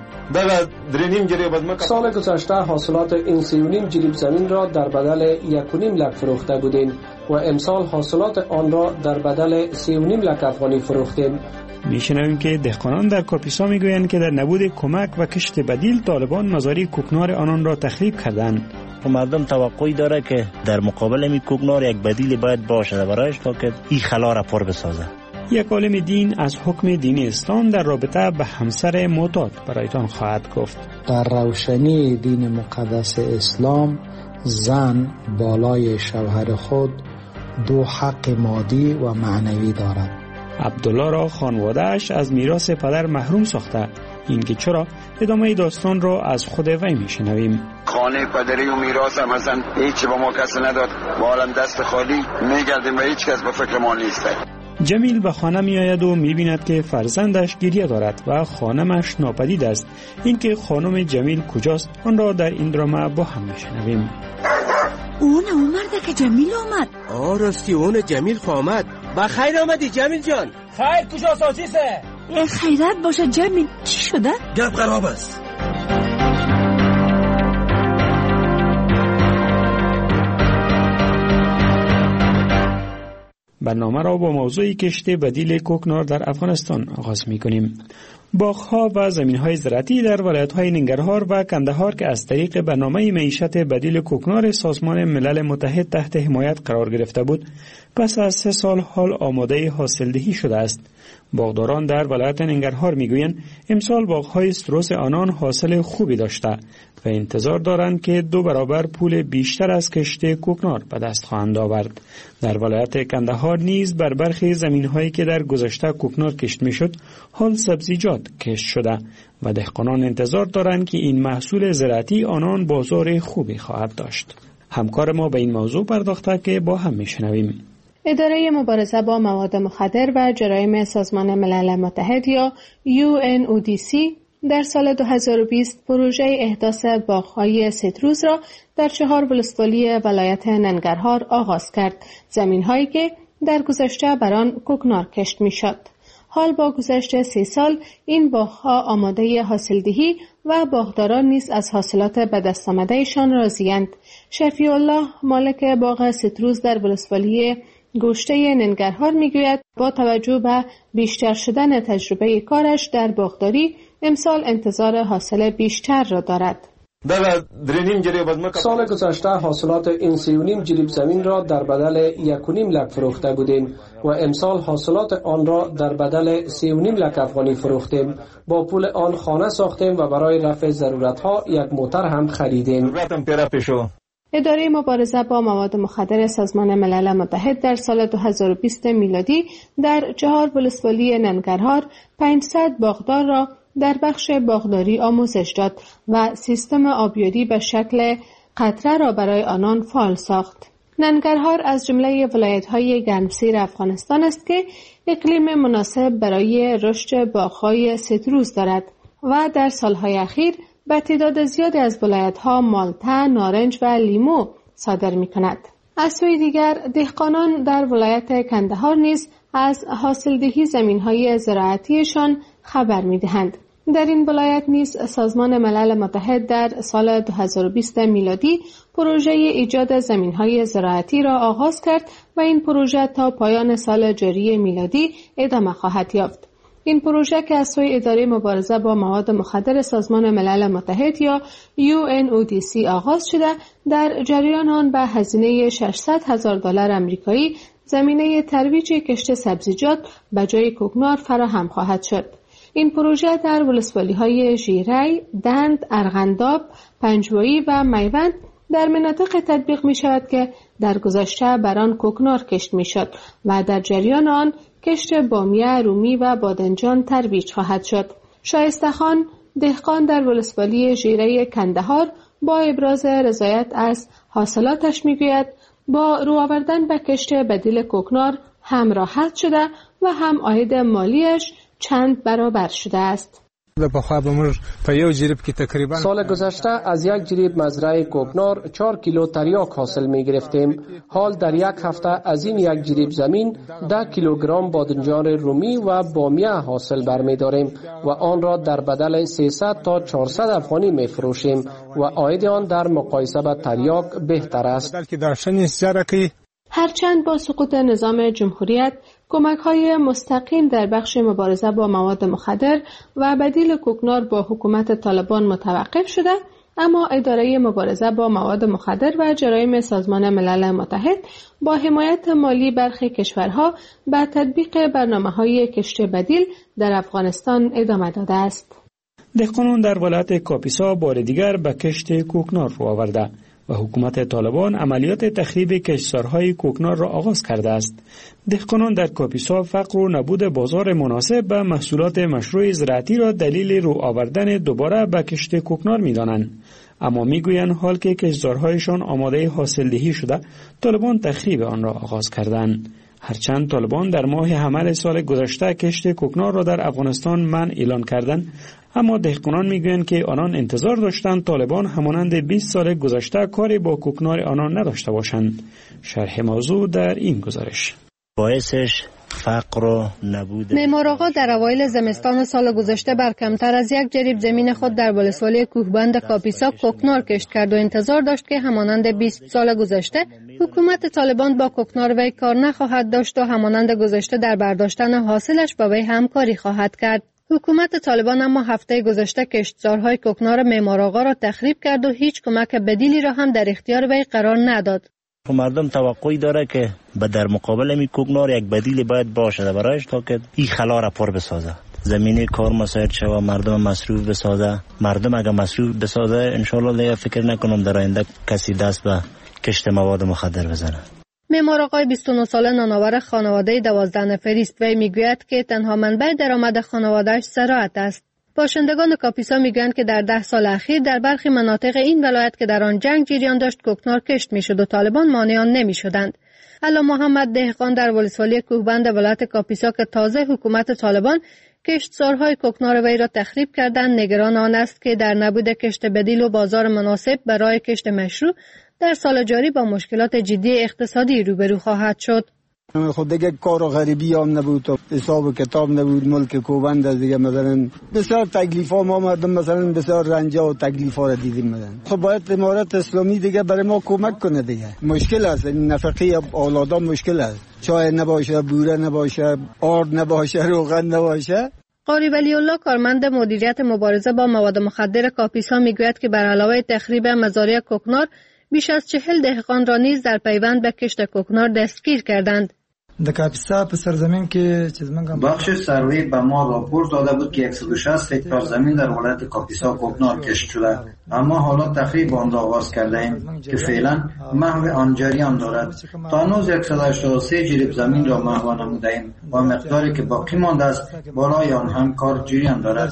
سال گذشته حاصلات این 3.5 جریب زمین را در بدل 1.5 لک فروخته بودیم و امسال حاصلات آن را در بدل 3.5 لک افغانی فروختیم. میشنویم که دهقانان در کاپیسا میگویند که در نبود کمک و کشت بدیل طالبان مزارع کوکنار آنان را تخریب کردند. مردم توقعی داره که در مقابل می کوکنار یک بدیل باید باشه برایش تا که این خلا را پر بسازه. یک عالم دین از حکم دین اسلام در رابطه به همسر معتاد برایتان خواهد گفت. در روشنی دین مقدس اسلام زن بالای شوهر خود 2 حق مادی و معنوی دارد. عبدالله را خانواده‌اش از میراث پدر محروم ساخته. این که چرا؟ ادامه داستان را از خود وی میشنویم. خانه پدری و میراث هم اصلا هیچی به ما کسی نداد و حالا دست خالی میگردیم و هیچ کس به فکر ما نیست. جمیل به خانه می آید و می بیند که فرزندش گریه دارد و خانمش ناپدید است. این که خانم جمیل کجاست آن را در این درام با هم میشنویم. اون مرده که جمیل آمد. راستی اون جمیل آمد. بخیر آمدی جمیل جان. خیر کجا سازیسه؟ خیرت باشه جمیل. چی شده؟ گپ خراب است. برنامه را با موضوع کشت بدیل کوکنار در افغانستان آغاز می کنیم. باغ‌ها و زمین‌های زراعتی در ولایت‌های ننگرهار و کندهار که از طریق برنامه معیشت بدیل کوکنار سازمان ملل متحد تحت حمایت قرار گرفته بود، پس از 3 سال حال آماده حاصلدهی شده است. باغداران در ولایت ننگرهار میگویند امسال باغ‌های استروس آنان حاصل خوبی داشته و انتظار دارند که 2 برابر پول بیشتر از کشت کوکنار به دست خواهند آورد. در ولایت کندهار نیز بر برخی زمین‌هایی که در گذشته کوکنار کشت میشد، حال سبزیجات کشت شده و دهقانان انتظار دارند که این محصول زراعتی آنان بازار خوبی خواهد داشت. همکار ما به این موضوع پرداخته که با هم میشنویم. اداره مبارزه با مواد مخدر و جرایم سازمان ملل متحد یا UNODC در سال 2020 پروژه احداث باغ‌های سیتروس را در 4 ولسوالی ولایت ننگرهار آغاز کرد، زمین‌هایی که در گذشته بر آن کوکنار کشت می‌شد. حال با گذشت 3 سال این باغ‌ها آماده حاصلدهی و باغداران نیز از حاصلات به دست آمده‌شان راضی‌اند. شفیع الله مالک باغ سیتروس در ولسوالی گوشته ننگرهار میگوید با توجه به بیشتر شدن تجربه کارش در باغداری امسال انتظار حاصل بیشتر را دارد. سال گذشته حاصلات این 3.5 جریب زمین را در بدل 1.5 لک فروخته بودیم و امسال حاصلات آن را در بدل 3.5 لک افغانی فروختیم. با پول آن خانه ساختیم و برای رفع ضرورتها 1 موتر هم خریدیم. اداره مبارزه با مواد مخدر سازمان ملل متحد در سال 2020 میلادی در 4 ولسوالی ننگرهار 500 باغدار را در بخش باغداری آموزش داد و سیستم آبیاری به شکل قطره را برای آنان فعال ساخت. ننگرهار از جمله ولایت‌های گرمسیر افغانستان است که اقلیم مناسب برای رشد باغ‌های سیتروس دارد و در سالهای اخیر به تعداد زیادی از ولایت‌ها مالته، نارنج و لیمو صادر می‌کند. از سوی دیگر دهقانان در ولایت کندهار نیز از حاصلدهی زمین‌های زراعتیشان خبر می‌دهند. در این ولایت نیز سازمان ملل متحد در سال 2020 میلادی پروژه ایجاد زمین‌های زراعتی را آغاز کرد و این پروژه تا پایان سال جاری میلادی ادامه خواهد یافت. این پروژه که از سوی اداره مبارزه با مواد مخدر سازمان ملل متحد یا UNODC آغاز شده، در جریان آن به هزینه $600,000 آمریکایی زمینه ترویج کشت سبزیجات به جای کوکنار فراهم خواهد شد. این پروژه در ولسوالی‌های ژیری، دند، ارغنداب، پنجوایی و میوند در مناطق تطبیق می شود که در گذشته بر آن کوکنار کشت می شد و در جریان آن کشت بامیه، رومی و بادنجان ترویج خواهد شد. شایسته خان دهقان در ولسوالی ژیری کندهار با ابراز رضایت از حاصلاتش می گوید با رو آوردن به کشت بدیل کوکنار هم راحت شده و هم عاید مالیش چند برابر شده است. سال گذشته از 1 جریب مزرعه کوکنار 4 کیلو تریاک حاصل می گرفتیم. حال در 1 هفته از این 1 جریب زمین 10 کیلوگرم بادنجان رومی و بامیه حاصل برمی داریم و آن را در بدل 300 تا 400 افغانی می فروشیم و عاید آن در مقایسه با تریاک بهتر است. هرچند با سقوط نظام جمهوریت کمک‌های مستقیم در بخش مبارزه با مواد مخدر و بدیل کوکنار با حکومت طالبان متوقف شده، اما اداره مبارزه با مواد مخدر و جرایم سازمان ملل متحد با حمایت مالی برخی کشورها به تطبیق برنامه‌های کشت بدیل در افغانستان ادامه داده است. دهقانان در ولایت کاپیسا بار دیگر به کشت کوکنار رو آورده و حکومت طالبان عملیات تخریب کشتزارهای کوکنار را آغاز کرده است. دهقانان در کاپیسا فقر و نبود بازار مناسب به محصولات مشروع زراعتی را دلیل رو آوردن دوباره به کشت کوکنار می‌دانند. اما میگویند حال که کشتزارهایشان آماده حاصلدهی شده، طالبان تخریب آن را آغاز کردند. هرچند طالبان در ماه حمل سال گذشته کشت کوکنار را در افغانستان منع اعلان کردند، اما دهقانان میگویند که آنان انتظار داشتند طالبان همانند 20 سال گذشته کاری با کوکنار آنان نداشته باشند. شرح موضوع در این گزارش. باعثش فقر و نبود. معمار آقا در اوایل زمستان سال گذشته بر کمتر از 1 جریب زمین خود در ولسوالی کوهبند کاپیسا کوکنار کشت کرد و انتظار داشت که همانند 20 سال گذشته حکومت طالبان با کوکنار وی کار نخواهد داشت و همانند گذشته در برداشتن حاصلش با وی همکاری خواهد کرد. حکومت طالبان اما هفته گذشته کشتزارهای کوکنار معمارآقا را تخریب کرد و هیچ کمک بدیلی را هم در اختیار وی قرار نداد. مردم توقعی داره که در مقابل می کوکنار یک بدیلی باید باشه برایش تا که این خلا را پر بسازه، زمینه کار مساعد شوه، مردم مصروف بسازه. مردم اگه مصروف بسازه انشالله دیگه فکر نکنم در آینده کسی دست به کشت مواد مخدر بزنه. معمارآقای 29 ساله نانآور خانواده 12 نفری است. وی میگوید که تنها منبع درآمد خانواده‌اش زراعت است. باشندگان کاپیسا میگویند که در 10 سال اخیر در برخی مناطق این ولایت که در آن جنگ جریان داشت کوکنار کشت میشد و طالبان مانع آن نمیشدند. علا محمد دهقان در ولسوالی کوهبند ولایت کاپیسا که تازه حکومت طالبان کشتزارهای کوکنار وی را تخریب کردند نگران آن است که در نبود کشت بدیل و بازار مناسب برای کشت مشروع در سال جاری با مشکلات جدی اقتصادی روبرو خواهد شد. خود دیگه کار و غریبی هم نبود و حساب و کتاب نبود، ملک کوبند دیگه مثلا بسیار تکلیف ها ما مردم مثلا بسیار رنجا و تکلیف ها را دیدیم مثلا. خب باید امارت اسلامی دیگه برای ما کمک کنه دیگه. مشکل است نفقه اولادا، مشکل است، چای نباشه، بوره نباشه، آرد نباشه، روغن نباشه. قاری ولی الله کارمند مدیریت مبارزه با مواد مخدر کاپیسا میگوید که بر علاوه تخریب مزارع کوکنار بیش از 40 دهقان را نیز در پیوند به کشت کوکنار دستگیر کردند. در کاپیسا په سرزمین کې بخش سروی به ما راپورت داده بود که 160 هکتار زمین در ولایت کاپیسا کوکنار کشت شده، اما حالا تخریب آن را آغاز کرده ایم که فعلا محو آن جریان دارد. تا هنوز 183 جریب زمین را محو نموده ایم و مقداری که باقی مانده است بالای آن هم کار جریان دارد.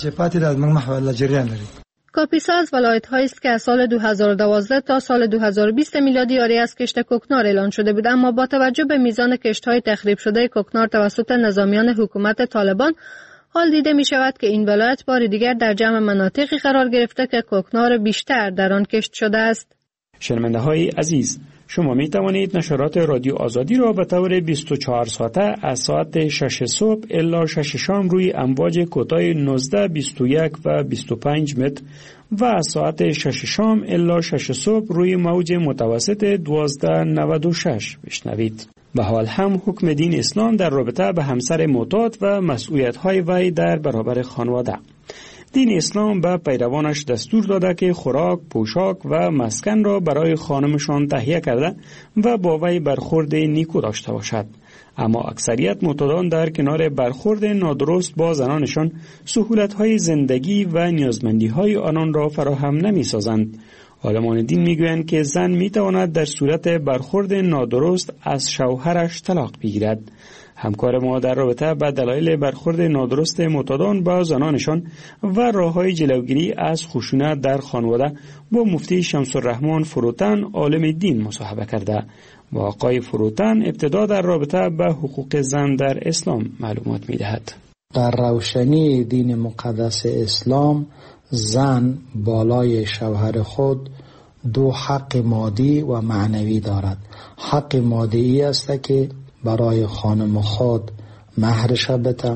کاپیسا از ولایت‌هایی است که از سال 2012 تا سال 2020 میلادی عاری از کشت کوکنار اعلان شده بود، اما با توجه به میزان کشت‌های تخریب شده کوکنار توسط نظامیان حکومت طالبان حال دیده می شود که این ولایت بار دیگر در جمع مناطقی قرار گرفته که کوکنار بیشتر در آن کشت شده است. شنونده‌های عزیز، شما می توانید نشرات رادیو آزادی را به طور 24 ساعته از ساعت 6 صبح الی 6 شام روی امواج کوتاه 19، 21 و 25 متر و از ساعت 6 شام الی 6 صبح روی موج متوسط 1296 بشنوید. به حال هم حکم دین اسلام در رابطه به همسر معتاد و مسئولیت‌های وی در برابر خانواده. دین اسلام به پیروانش دستور داده که خوراک، پوشاک و مسکن را برای خانمشان تهیه کرده و با وی برخورد نیکو داشته باشد. اما اکثریت معتادان در کنار برخورد نادرست با زنانشان سهولت‌های زندگی و نیازمندی‌های آنان را فراهم نمی‌سازند. عالمان دین میگویند که زن میتواند در صورت برخورد نادرست از شوهرش طلاق بگیرد. همکار ما در رابطه با دلایل برخورد نادرست معتادان با زنانشان و راه‌های جلوگیری از خشونت در خانواده با مفتی شمس الرحمن فروتن عالم دین مصاحبه کرده و آقای فروتن ابتدا در رابطه با حقوق زن در اسلام معلومات می‌دهد. در روشنی دین مقدس اسلام زن بالای شوهر خود دو حق مادی و معنوی دارد. حق مادی است که برای خانم خود مهرش بده،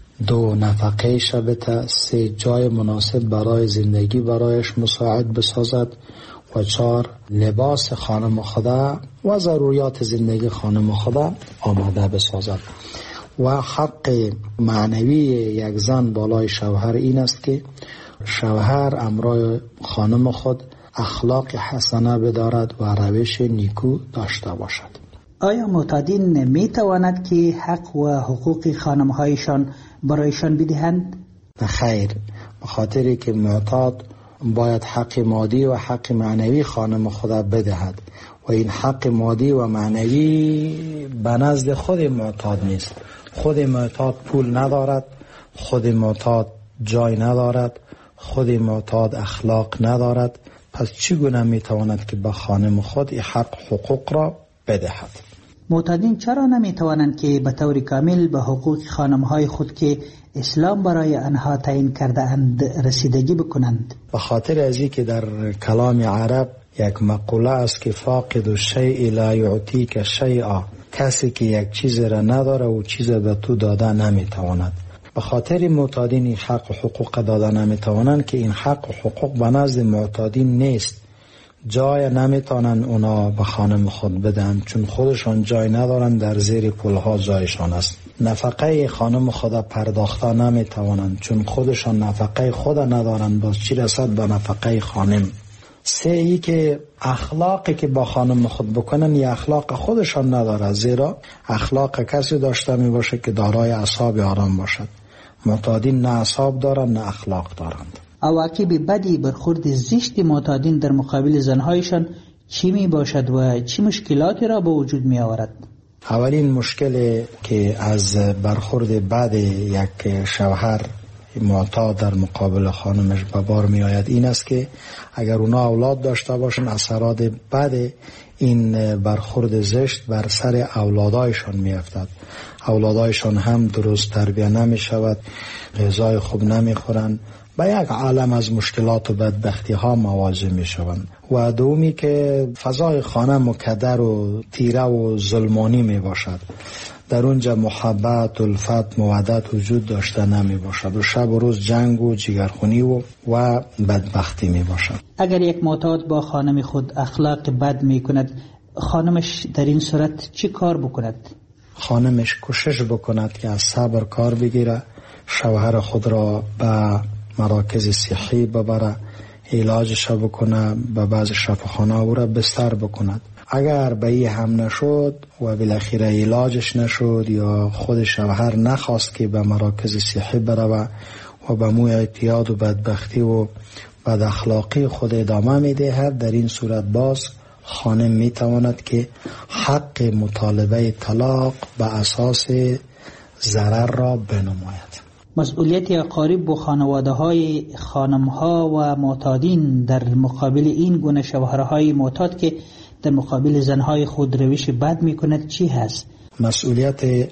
2 نفقهش بده، 3 جای مناسب برای زندگی برایش مساعد بسازد و 4 لباس خانم خدا و ضروریات زندگی خانم خدا آماده بسازد. و حق معنوی یک زن بالای شوهر این است که شوهر امرای خانم خود اخلاق حسنه بدارد و روش نیکو داشته باشد. آیا معتادین می تواند که حق و حقوق خانم‌هایشان برایشان بدهند؟ خیر، به خاطری که معتاد باید حق مادی و حق معنوی خانم خدا بدهد و این حق مادی و معنوی به نزد خود معتاد نیست. خود معتاد پول ندارد، خود معتاد جای ندارد، خود معتاد اخلاق ندارد، پس چگونه میتواند که به خانم خود این حق حقوق را بدهد؟ معتادین چرا نمیتوانند که به طور کامل به حقوق خانم‌های خود که اسلام برای آنها تعیین کرده اند رسیدگی بکنند؟ به خاطر از اینکه در کلام عرب یک مقوله است که فاقد الشیء لا یعطیک شیئا، کسی که یک چیز را نداره و چیز به تو داده نمیتواند. به خاطر معتادین این حق و حقوق داده نمیتوانند که این حق و حقوق به نزد معتادین نیست. جای نمیتونن اونا به خانم خود بدن چون خودشان جای ندارن، در زیر پلها جایشان است. نفقه خانم خود پرداخته نمی توانند، چون خودشان نفقه خود ندارند، باز چی رسد به نفقه خانم. سه ای که اخلاقی که با خانم خود بکنن یا اخلاق خودشان نداره، زیرا اخلاق کسی داشته می باشه که دارای اعصاب آرام باشد. معتادین نه اعصاب دارند نه اخلاق دارند. عواقب بدی برخورد زشت معتادین در مقابل زنهایشان چی می باشد و چه مشکلاتی را به وجود می آورد؟ اولین مشکل که از برخورد بد یک شوهر معتاد در مقابل خانمش به بار می آید این است که اگر اونا اولاد داشته باشن، اثرات بد این برخورد زشت بر سر اولادایشان می افتد. اولادایشان هم درست تربیه نمی شود، غذای خوب نمی خورند، با یک عالم از مشکلات و بدبختی ها مواجه می شوند. و دومی که فضای خانه مکدر و تیره و ظلمانی می باشد، در اونجا محبت، الفت، مودت وجود داشته نمی باشد و شب و روز جنگ و جگرخونی و بدبختی می باشد. اگر یک معتاد با خانم خود اخلاق بد می کند، خانمش در این صورت چی کار بکند؟ خانمش کوشش بکند که از صبر کار بگیره، شوهر خود را به مراکز صحی ببره، علاجش بکنه، به بعض شفاخانه او را بستر بکند. اگر به این هم نشد و بالاخره علاجش نشد یا خود شوهر نخواست که به مراکز صحی بره و به مو اعتیاد و بدبختی و بد اخلاقی خود ادامه میدهد، در این صورت باز خانم میتواند که حق مطالبه طلاق به اساس ضرر را بنماید. مسئولیت اقارب و خانواده های خانم ها و معتادین در مقابل این گونه شوهرهای معتاد که در مقابل زنهای خود روش بد می کند چی هست؟ مسئولیت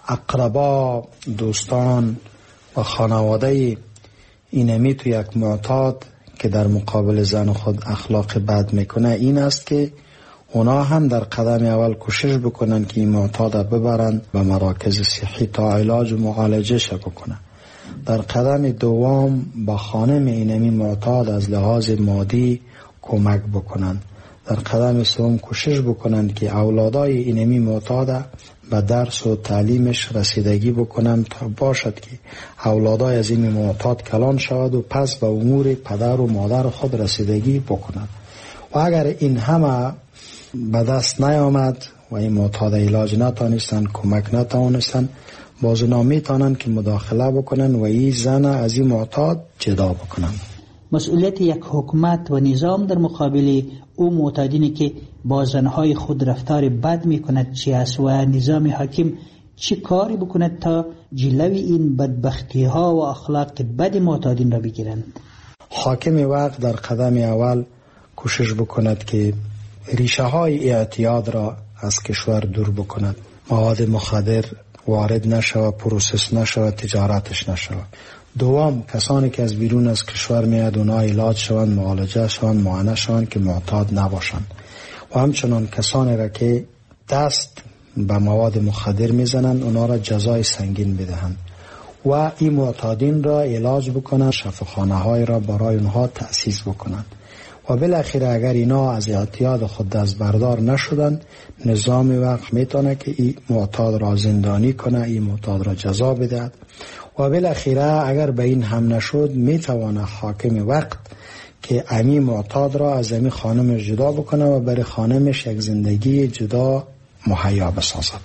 اقربا، دوستان و خانواده اینمی تو یک معتاد که در مقابل زن خود اخلاق بد میکنه این است که اونا هم در قدم اول کوشش بکنن که این معتاد ببرن به مراکز صحی تا علاج و معالجه بکنن. در قدم دوم با خانم اینمی معتاد از لحاظ مادی کمک بکنن. در قدم سوم کوشش بکنن که اولادای اینمی معتاد به درس و تعلیمش رسیدگی بکنن تا باشد که اولادای از این معتاد کلان شود و پس به امور پدر و مادر خود رسیدگی بکنن. و اگر این همه به دست نیامد و این معتاد علاج نتانستن، کمک نتانستن، باز اونا میتونن که مداخله بکنن و این زن از این معتاد جدا بکنن. مسئولیت یک حکومت و نظام در مقابل او معتادینی که با زنهای خود رفتار بد میکند چی است و نظام حاکم چی کاری بکند تا جلوی این بدبختی ها و اخلاق بد معتادین را بگیرند؟ حاکم وقت در قدم اول کوشش بکند که ریشه های اعتیاد را از کشور دور بکند، مواد مخدر وارد نشود، پروسس نشود، تجارتش نشود. دوم، کسانی که از بیرون از کشور میاد اونا علاج شوند، معالجه شوند، معاینه شوند که معتاد نباشند. و همچنان کسانی را که دست به مواد مخدر میزنند اونا را جزای سنگین بدهند و این معتادین را علاج بکنند، شفاخانه های را برای اونها تأسیس بکنند. و بالاخره اگر اینا از اعتیاد خود دست بردار نشدن، نظام وقت میتونه که این معتاد را زندانی کنه، این معتاد را جزا بدهد. و بالاخره اگر به این هم نشد میتونه حاکم وقت که امی معتاد را از امی خانمش جدا بکنه و برای خانمش یک زندگی جدا مهیا بسازد.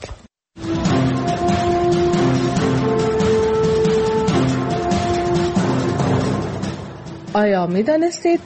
آیا میدانستید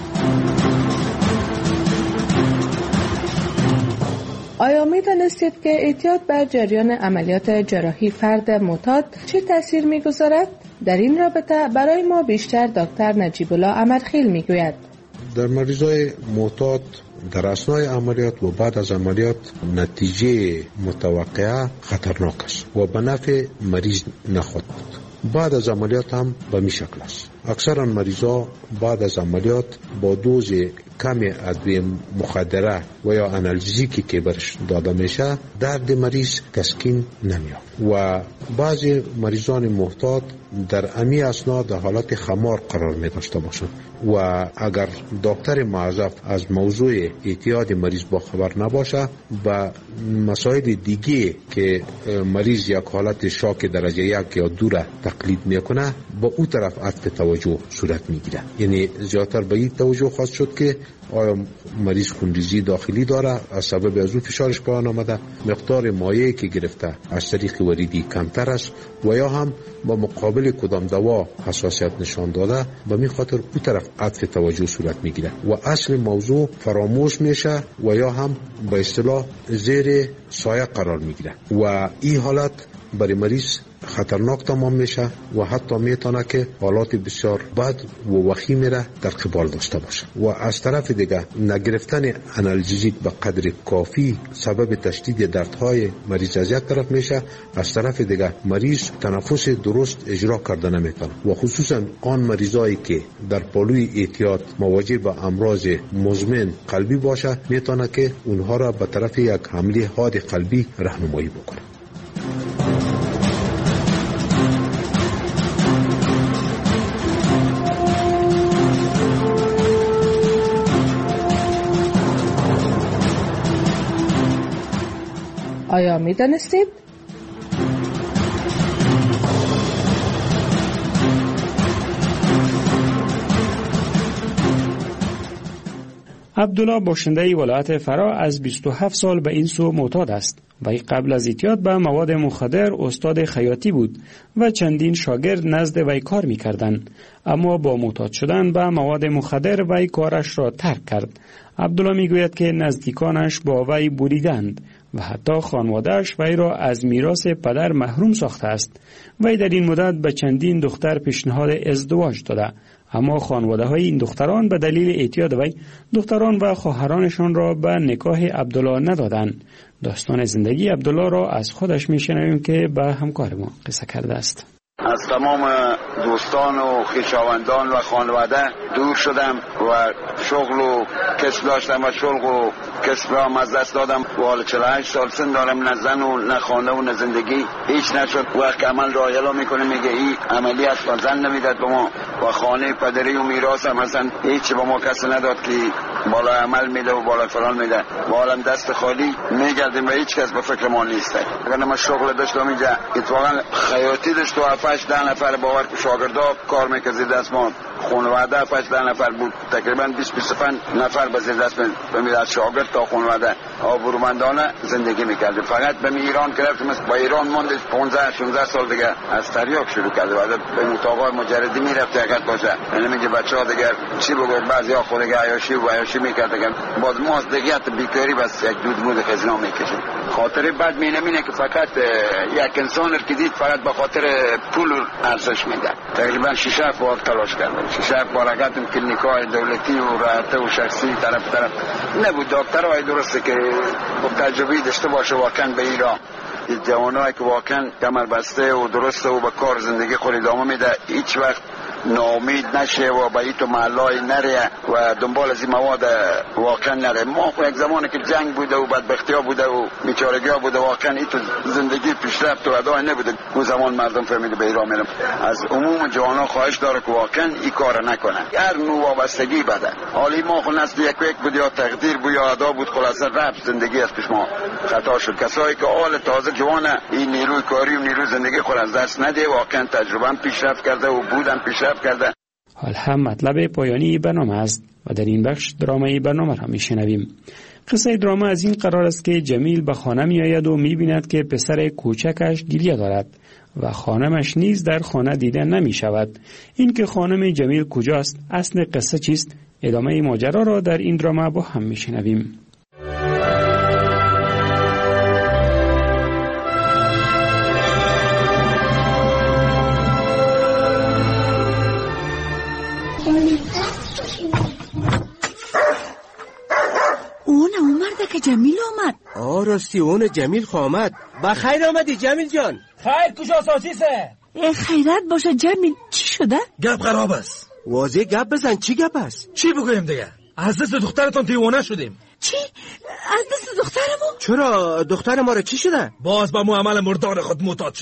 که اعتیاد بر جریان عملیات جراحی فرد معتاد چه تأثیر می‌گذارد؟ در این رابطه برای ما بیشتر دکتر نجیب الله امرخیل میگوید. در مریضای معتاد در اثنای عملیات و بعد از عملیات نتیجه متوقعه خطرناک است و به نفع مریض نخواهد بود. بعد از عملیات هم به می شکل است. اکثرا مریضا بعد از عملیات با دوز کم ادویه مخدره و یا آنالژیکی که برش داده میشه درد مریض تسکین نمیاد و بعضی مریضان معتاد در امی اثنا در حالت خمار قرار می داشته باشند. و اگر دکتر معذب از موضوع اعتیاد مریض با خبر نباشه، با مسائل دیگه که مریض یک حالت شاک درجه 1 یا 2 را تقلید میکنه با او طرف عطف توجه صورت میگیره. یعنی زیادتر به این توجه خواست شد که آیا مریض خونریزی داخلی داره، از سبب از او فشارش پایین آمده، مقدار مایعی که گرفته از طریق وریدی کمتر است و یا هم با مقابل کدام دوا حساسیت نشان داده، به می خاطر او طرف عطف توجه صورت میگیره و اصل موضوع فراموش میشه و یا هم به اصطلاح زیر سایه قرار میگیره و این حالت برای مریض خطرناک تمام میشه و حتی میتونه که حالات بسیار بد و وخیمی را در قبال داشته باشه. و از طرف دیگه نگرفتن آنالژیک به قدر کافی سبب تشدید دردهای مریض از یک طرف میشه، از طرف دیگه مریض تنفس درست اجرا کرده نمیتونه و خصوصا آن مریضایی که در پالوی اعتیاد مواجه به امراض مزمن قلبی باشه میتونه که اونها را به طرف یک حمله حاد قلبی راهنمایی بکنه. آیا می دانستید؟ عبدالله باشنده ولایت فرا از 27 سال به این سو معتاد است. وی قبل از اعتیاد به مواد مخدر استاد خیاطی بود و چندین شاگرد نزد وی کار می‌کردند، اما با معتاد شدن به مواد مخدر وی کارش را ترک کرد. عبدالله میگوید که نزدیکانش با وی بریدند و حتی خانواده‌اش وی را از میراث پدر محروم ساخته است. وی در این مدت به چندین دختر پیشنهاد ازدواج داده، اما خانواده‌های این دختران به دلیل اعتیاد وی دختران و خواهرانشان را به نکاح عبدالله ندادند. داستان زندگی عبدالله را از خودش میشنویم که به همکار ما قصه کرده است. از تمام دوستان و خویشاوندان و خانواده دور شدم و شغل و کسب داشتم و شغل و کسب را از دست دادم و حال 48 سال سن دارم، نه زن و نه خانه و نه زندگی هیچ نشد. وقت عمل را اعلام میکنه میگه این عملی است و زن نمیداد به ما و خانه پدری و میراث هم اصلا هیچ به ما کسی نداد که بالا عمل میده و بالا فلان میده و حالم دست خالی میگردیم و هیچ کس به فکر ما نیست. اگر ما شغل داشتم اینجا اتفاقا خیاطی داشت و 7-10 نفر باور شاگردا کار میکردی دست ما خانواده 7-10 نفر بود، تقریبا 20-25 نفر به زیر دست میاد از شاگرد تا خانواده آبرومندانه زندگی میکردیم. فقط به ایران گرفتیم، با ایران موندیم 15-16 سال دیگه از تریاک شروع کردیم. بعد به اتاقای مجردی میرفت اگر باشه، یعنی میگه بچه‌ها دیگه چی بگوید، بعضیا خود دیگه عیاشی میکرد دیگه. باز ما از دیگه بیکاری بس یک دود مود خزینه میکشیم. خاطر بعد مینه که فقط یک انسان که دید فقط به خاطر پول ارزش میده. تقریبا 6 بار تلاش کردم، 6 بار رفتم کلینیکای دولتی و رابطه و شخصی طرف نبود. دکترای درسته که تجربه داشته باشه واقعا به ایران جوانایی که واقعا کمر بسته و درسته و به کار زندگی خود ادامه میده، هیچ وقت ناامید نشه و به این تو محلای نره و دنبال از این مواد واقعا نره. ما خو یک زمانی که جنگ بوده و بدبختی ها بوده و بیچارگی ها بوده، واقعا این تو زندگی پیشرفت و ادای نبوده. اون زمان مردم فهمیده به ایران میرم. از عموم جوانان خواهش داره که واقعا این کار نکنن. هر نوع وابستگی بده. حالی ما خو نسل یک بود یا تقدیر بود یا ادا بود، خلاصه رفت زندگی از پیش ما خطا شد. کسایی که حال تازه جوانه این نیروی کاری و نیروی زندگی خود از دست نده، واقعا تجربه پیشرفت کرده و بودن پیشرفت کرده. حال هم مطلب پایانی برنامه است و در این بخش درامای برنامه را میشنویم. قصه دراما از این قرار است که جمیل به خانه می آید و می بیند که پسر کوچکش گریه دارد و خانمش نیز در خانه دیده نمی شود. این که خانم جمیل کجاست، اصل قصه چیست؟ ادامه ماجرا را در این دراما با هم میشنویم. که جمیل آمد. راستی اون جمیل آمد. بخیر آمدی جمیل جان. خیر کجا ساسیسه؟ خیرت باشه جمیل، چی شده؟ گپ خراب است. واضح گپ بزن، چی گپ است؟ چی بگویم دیگه؟ از دست دخترتون دیوانه شدیم. چی؟ از دست دخترمو؟ چرا دختر ما را چی شده؟ باز با معامل مردار خود معتاد شده.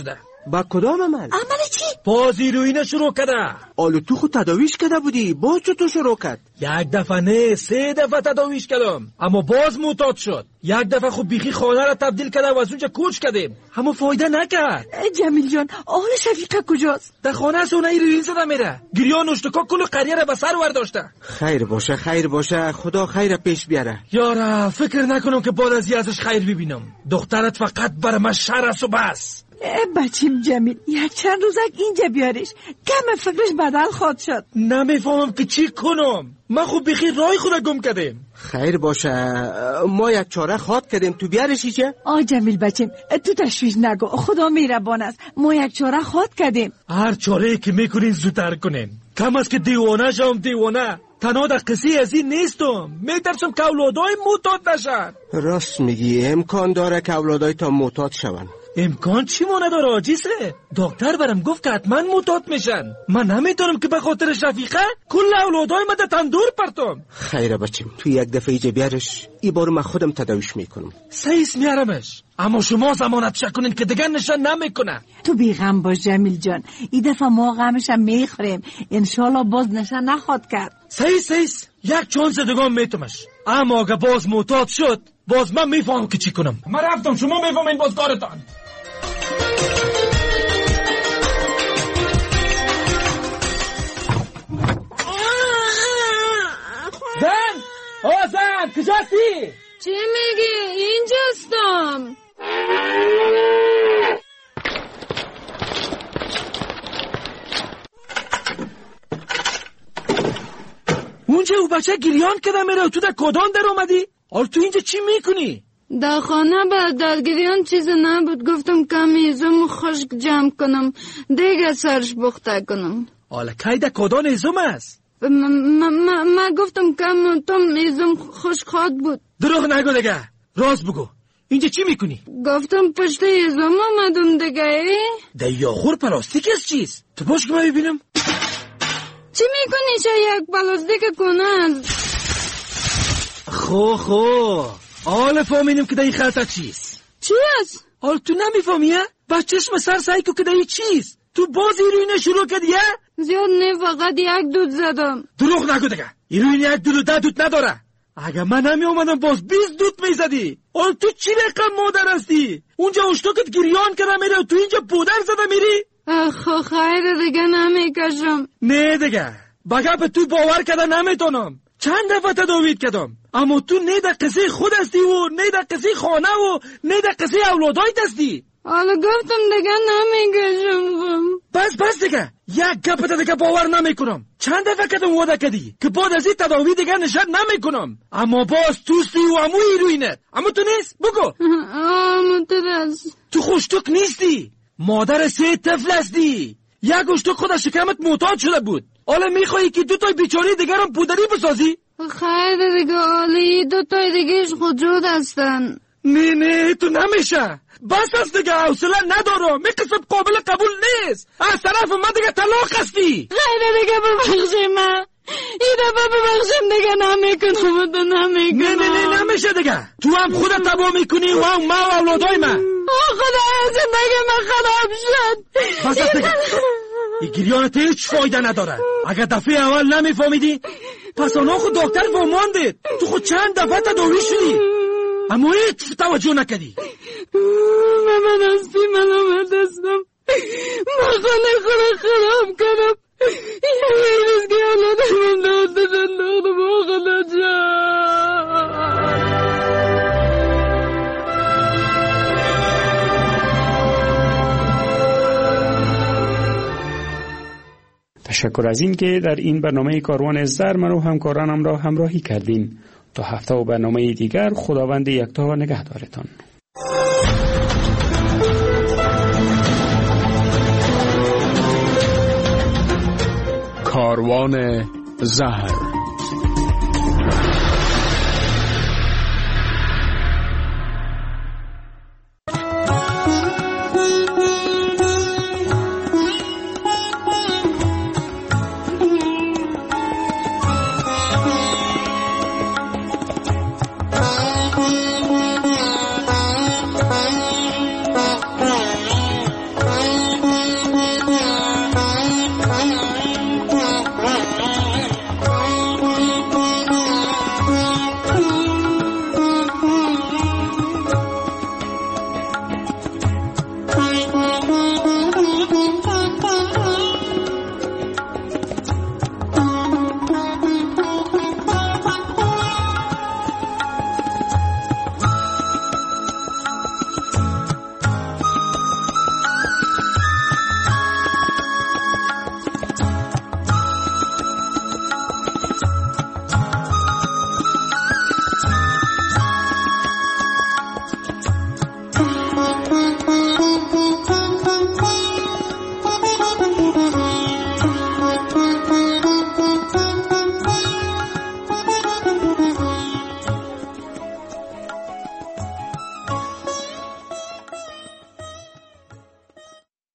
با کدام عمل؟ عمل چی؟ بازی روینه شروع کرده. آلو تو خود تداویش کرده بودی، باز چطور شروع کرد؟ یک دفعه نه 3 دفعه تداویش کردم، اما باز معتاد شد. یک دفعه خب بیخی خانه را تبدیل کرده و از اونجا کوچ کردیم، اما فایده نکرد. جمیل جان آل شفیقه کجاست؟ در خانه سونه روین زده میره، گریان اشتکا کل قریه را به سر ورداشته. خیر باشه خدا خیر پیش بیاره. یارا فکر نکنم که بعد از ازش خیر ببینم. دخترت فقط بر من شر است و بس. بچیم جمیل یک چند روزک اینجا بیارش، کم فکرش بدل خواد شد. نمیفهمم که چی کنم، من خوب بخیر رای خود گم کردیم. خیر باشه ما یک چاره خواد کردیم، تو بیارشی چه؟ جمیل بچیم تو تشویش نگو، خدا مهربان است، ما یک چاره خواد کردیم. هر چاره که میکنین زودتر کنین، کم است که دیوانه شم. دیوانه تنها در قصه از این نیستم، میترسم که اولادای معتاد نشن. راست میگی، امکان داره که اولادای تا معتاد شون. امکان چی ما نداره عاجزه؟ دکتر برام گفت که حتما معتاد میشن. من نمیتونم که به خاطر شفیقه کل اولادای من در تندور پرتم. خیره بچیم تو یک دفعه ایجا بیارش، ای بار من خودم تداویش میکنم. سیس میارمش، اما شما ضمانت شکنین که دیگر نشان نمیکنه. تو بیغم باش جمیل جان، این دفعه ما غمش هم میخوریم، انشالله باز نشان نخواد کرد. سیس یک چانس دیگه میتمش، اما اگه باز معتاد شد باز من میفهمم که چی کنم. من رفتم، شما میفهمین باز کارتان. زن کجاستی؟ چی میگی؟ اینجاستم. اونجا او بچه گریان کده میره، تو در کدان در اومدی؟ حال تو اینجا چی میکنی؟ در خانه بعد در گریان چیز نبود، گفتم کمی ایزم خشک جمع کنم دیگه سرش بخته کنم. حالا کی در کدان ایزم است؟ من گفتم کم تم ایزم خشک خواد بود. دروغ نگو دیگه، راست بگو، اینجا چی میکنی؟ گفتم پشت ایزم آمدم دیگه. در یاغور پلاستیک از چیز؟ تو باش که من ببینم. چی میکنی چه یک پلاستیک کنن؟ خو حالا فهمیدم که در این خلطه چیست. چی است؟ حالا تو نمیفهمی ها؟ با چشم سر سعی که در این چیست؟ تو باز ایروینه شروع کردی ها؟ زیاد نه، فقط یک دود زدم. دروغ نگو دیگه، ایروین یک دود و 10 دود نداره. اگه من نمی اومدم باز 20 دود میزدی. حالا تو چی رقم مادر هستی؟ اونجا اشتوکت گریان کرده میره و تو اینجا پودر زده میری؟ خیر دیگه نمیکشم. نه دیگه، بگه به تو باور کرده نمیتونم. چند دفعه تداویت کردم، اما تو نه در قصه خود هستی و نه در قصه خانه و نه در قصه اولادایت هستی. حالا گفتم دیگه نمیکشم. بس دیگه، یک گپت دیگه باور نمیکنم. چند دفعه کدوم وعده کردی که بعد از این تداوی دیگه نشد نمیکنم، اما باز توستی و امو ایروینت. اما تو نیست بگو. مترس تو خوشتوک نیستی، مادر 3 طفل هستی. یک اشتوک خود از شکمت معتاد شده بود، حالا میخوایی که 2 تای بیچاره دیگر هم پودری بسازی؟ خیر دیگه، حالی 2 تای دیگهش خودجود هستن. نه تو نمیشه، بس است دیگه، حوصله ندارم. میقصد قابل قبول نیست، از طرف من دیگه طلاق هستی. خیر دیگه ببخشی، من این دفعه ببخشم دیگه نمیکنم و تو نمیکنم. نه نمیشه دیگه، تو هم خودت تباه میکنی و هم ما و اولادای من. خدا زندگی من خراب شد. بس است دیگه، این گریانت هیچ فایده نداره. اگر دفعه اول نمیفهمیدی پس آنها خود دکتر فهماندید. تو خود چند دفعه تداوی شدی اما هیچ توجه نکردی. من هستی ملامت هستم، من خانه خود خراب کردم. یه روز که اولادم من دادشن داخت با خدا جان. تشکر از این که در این برنامه کاروان زر من و همکارانم را همراهی کردین. تا هفته و برنامه دیگر، خداوند یکتا نگهدارتان. کاروان زهر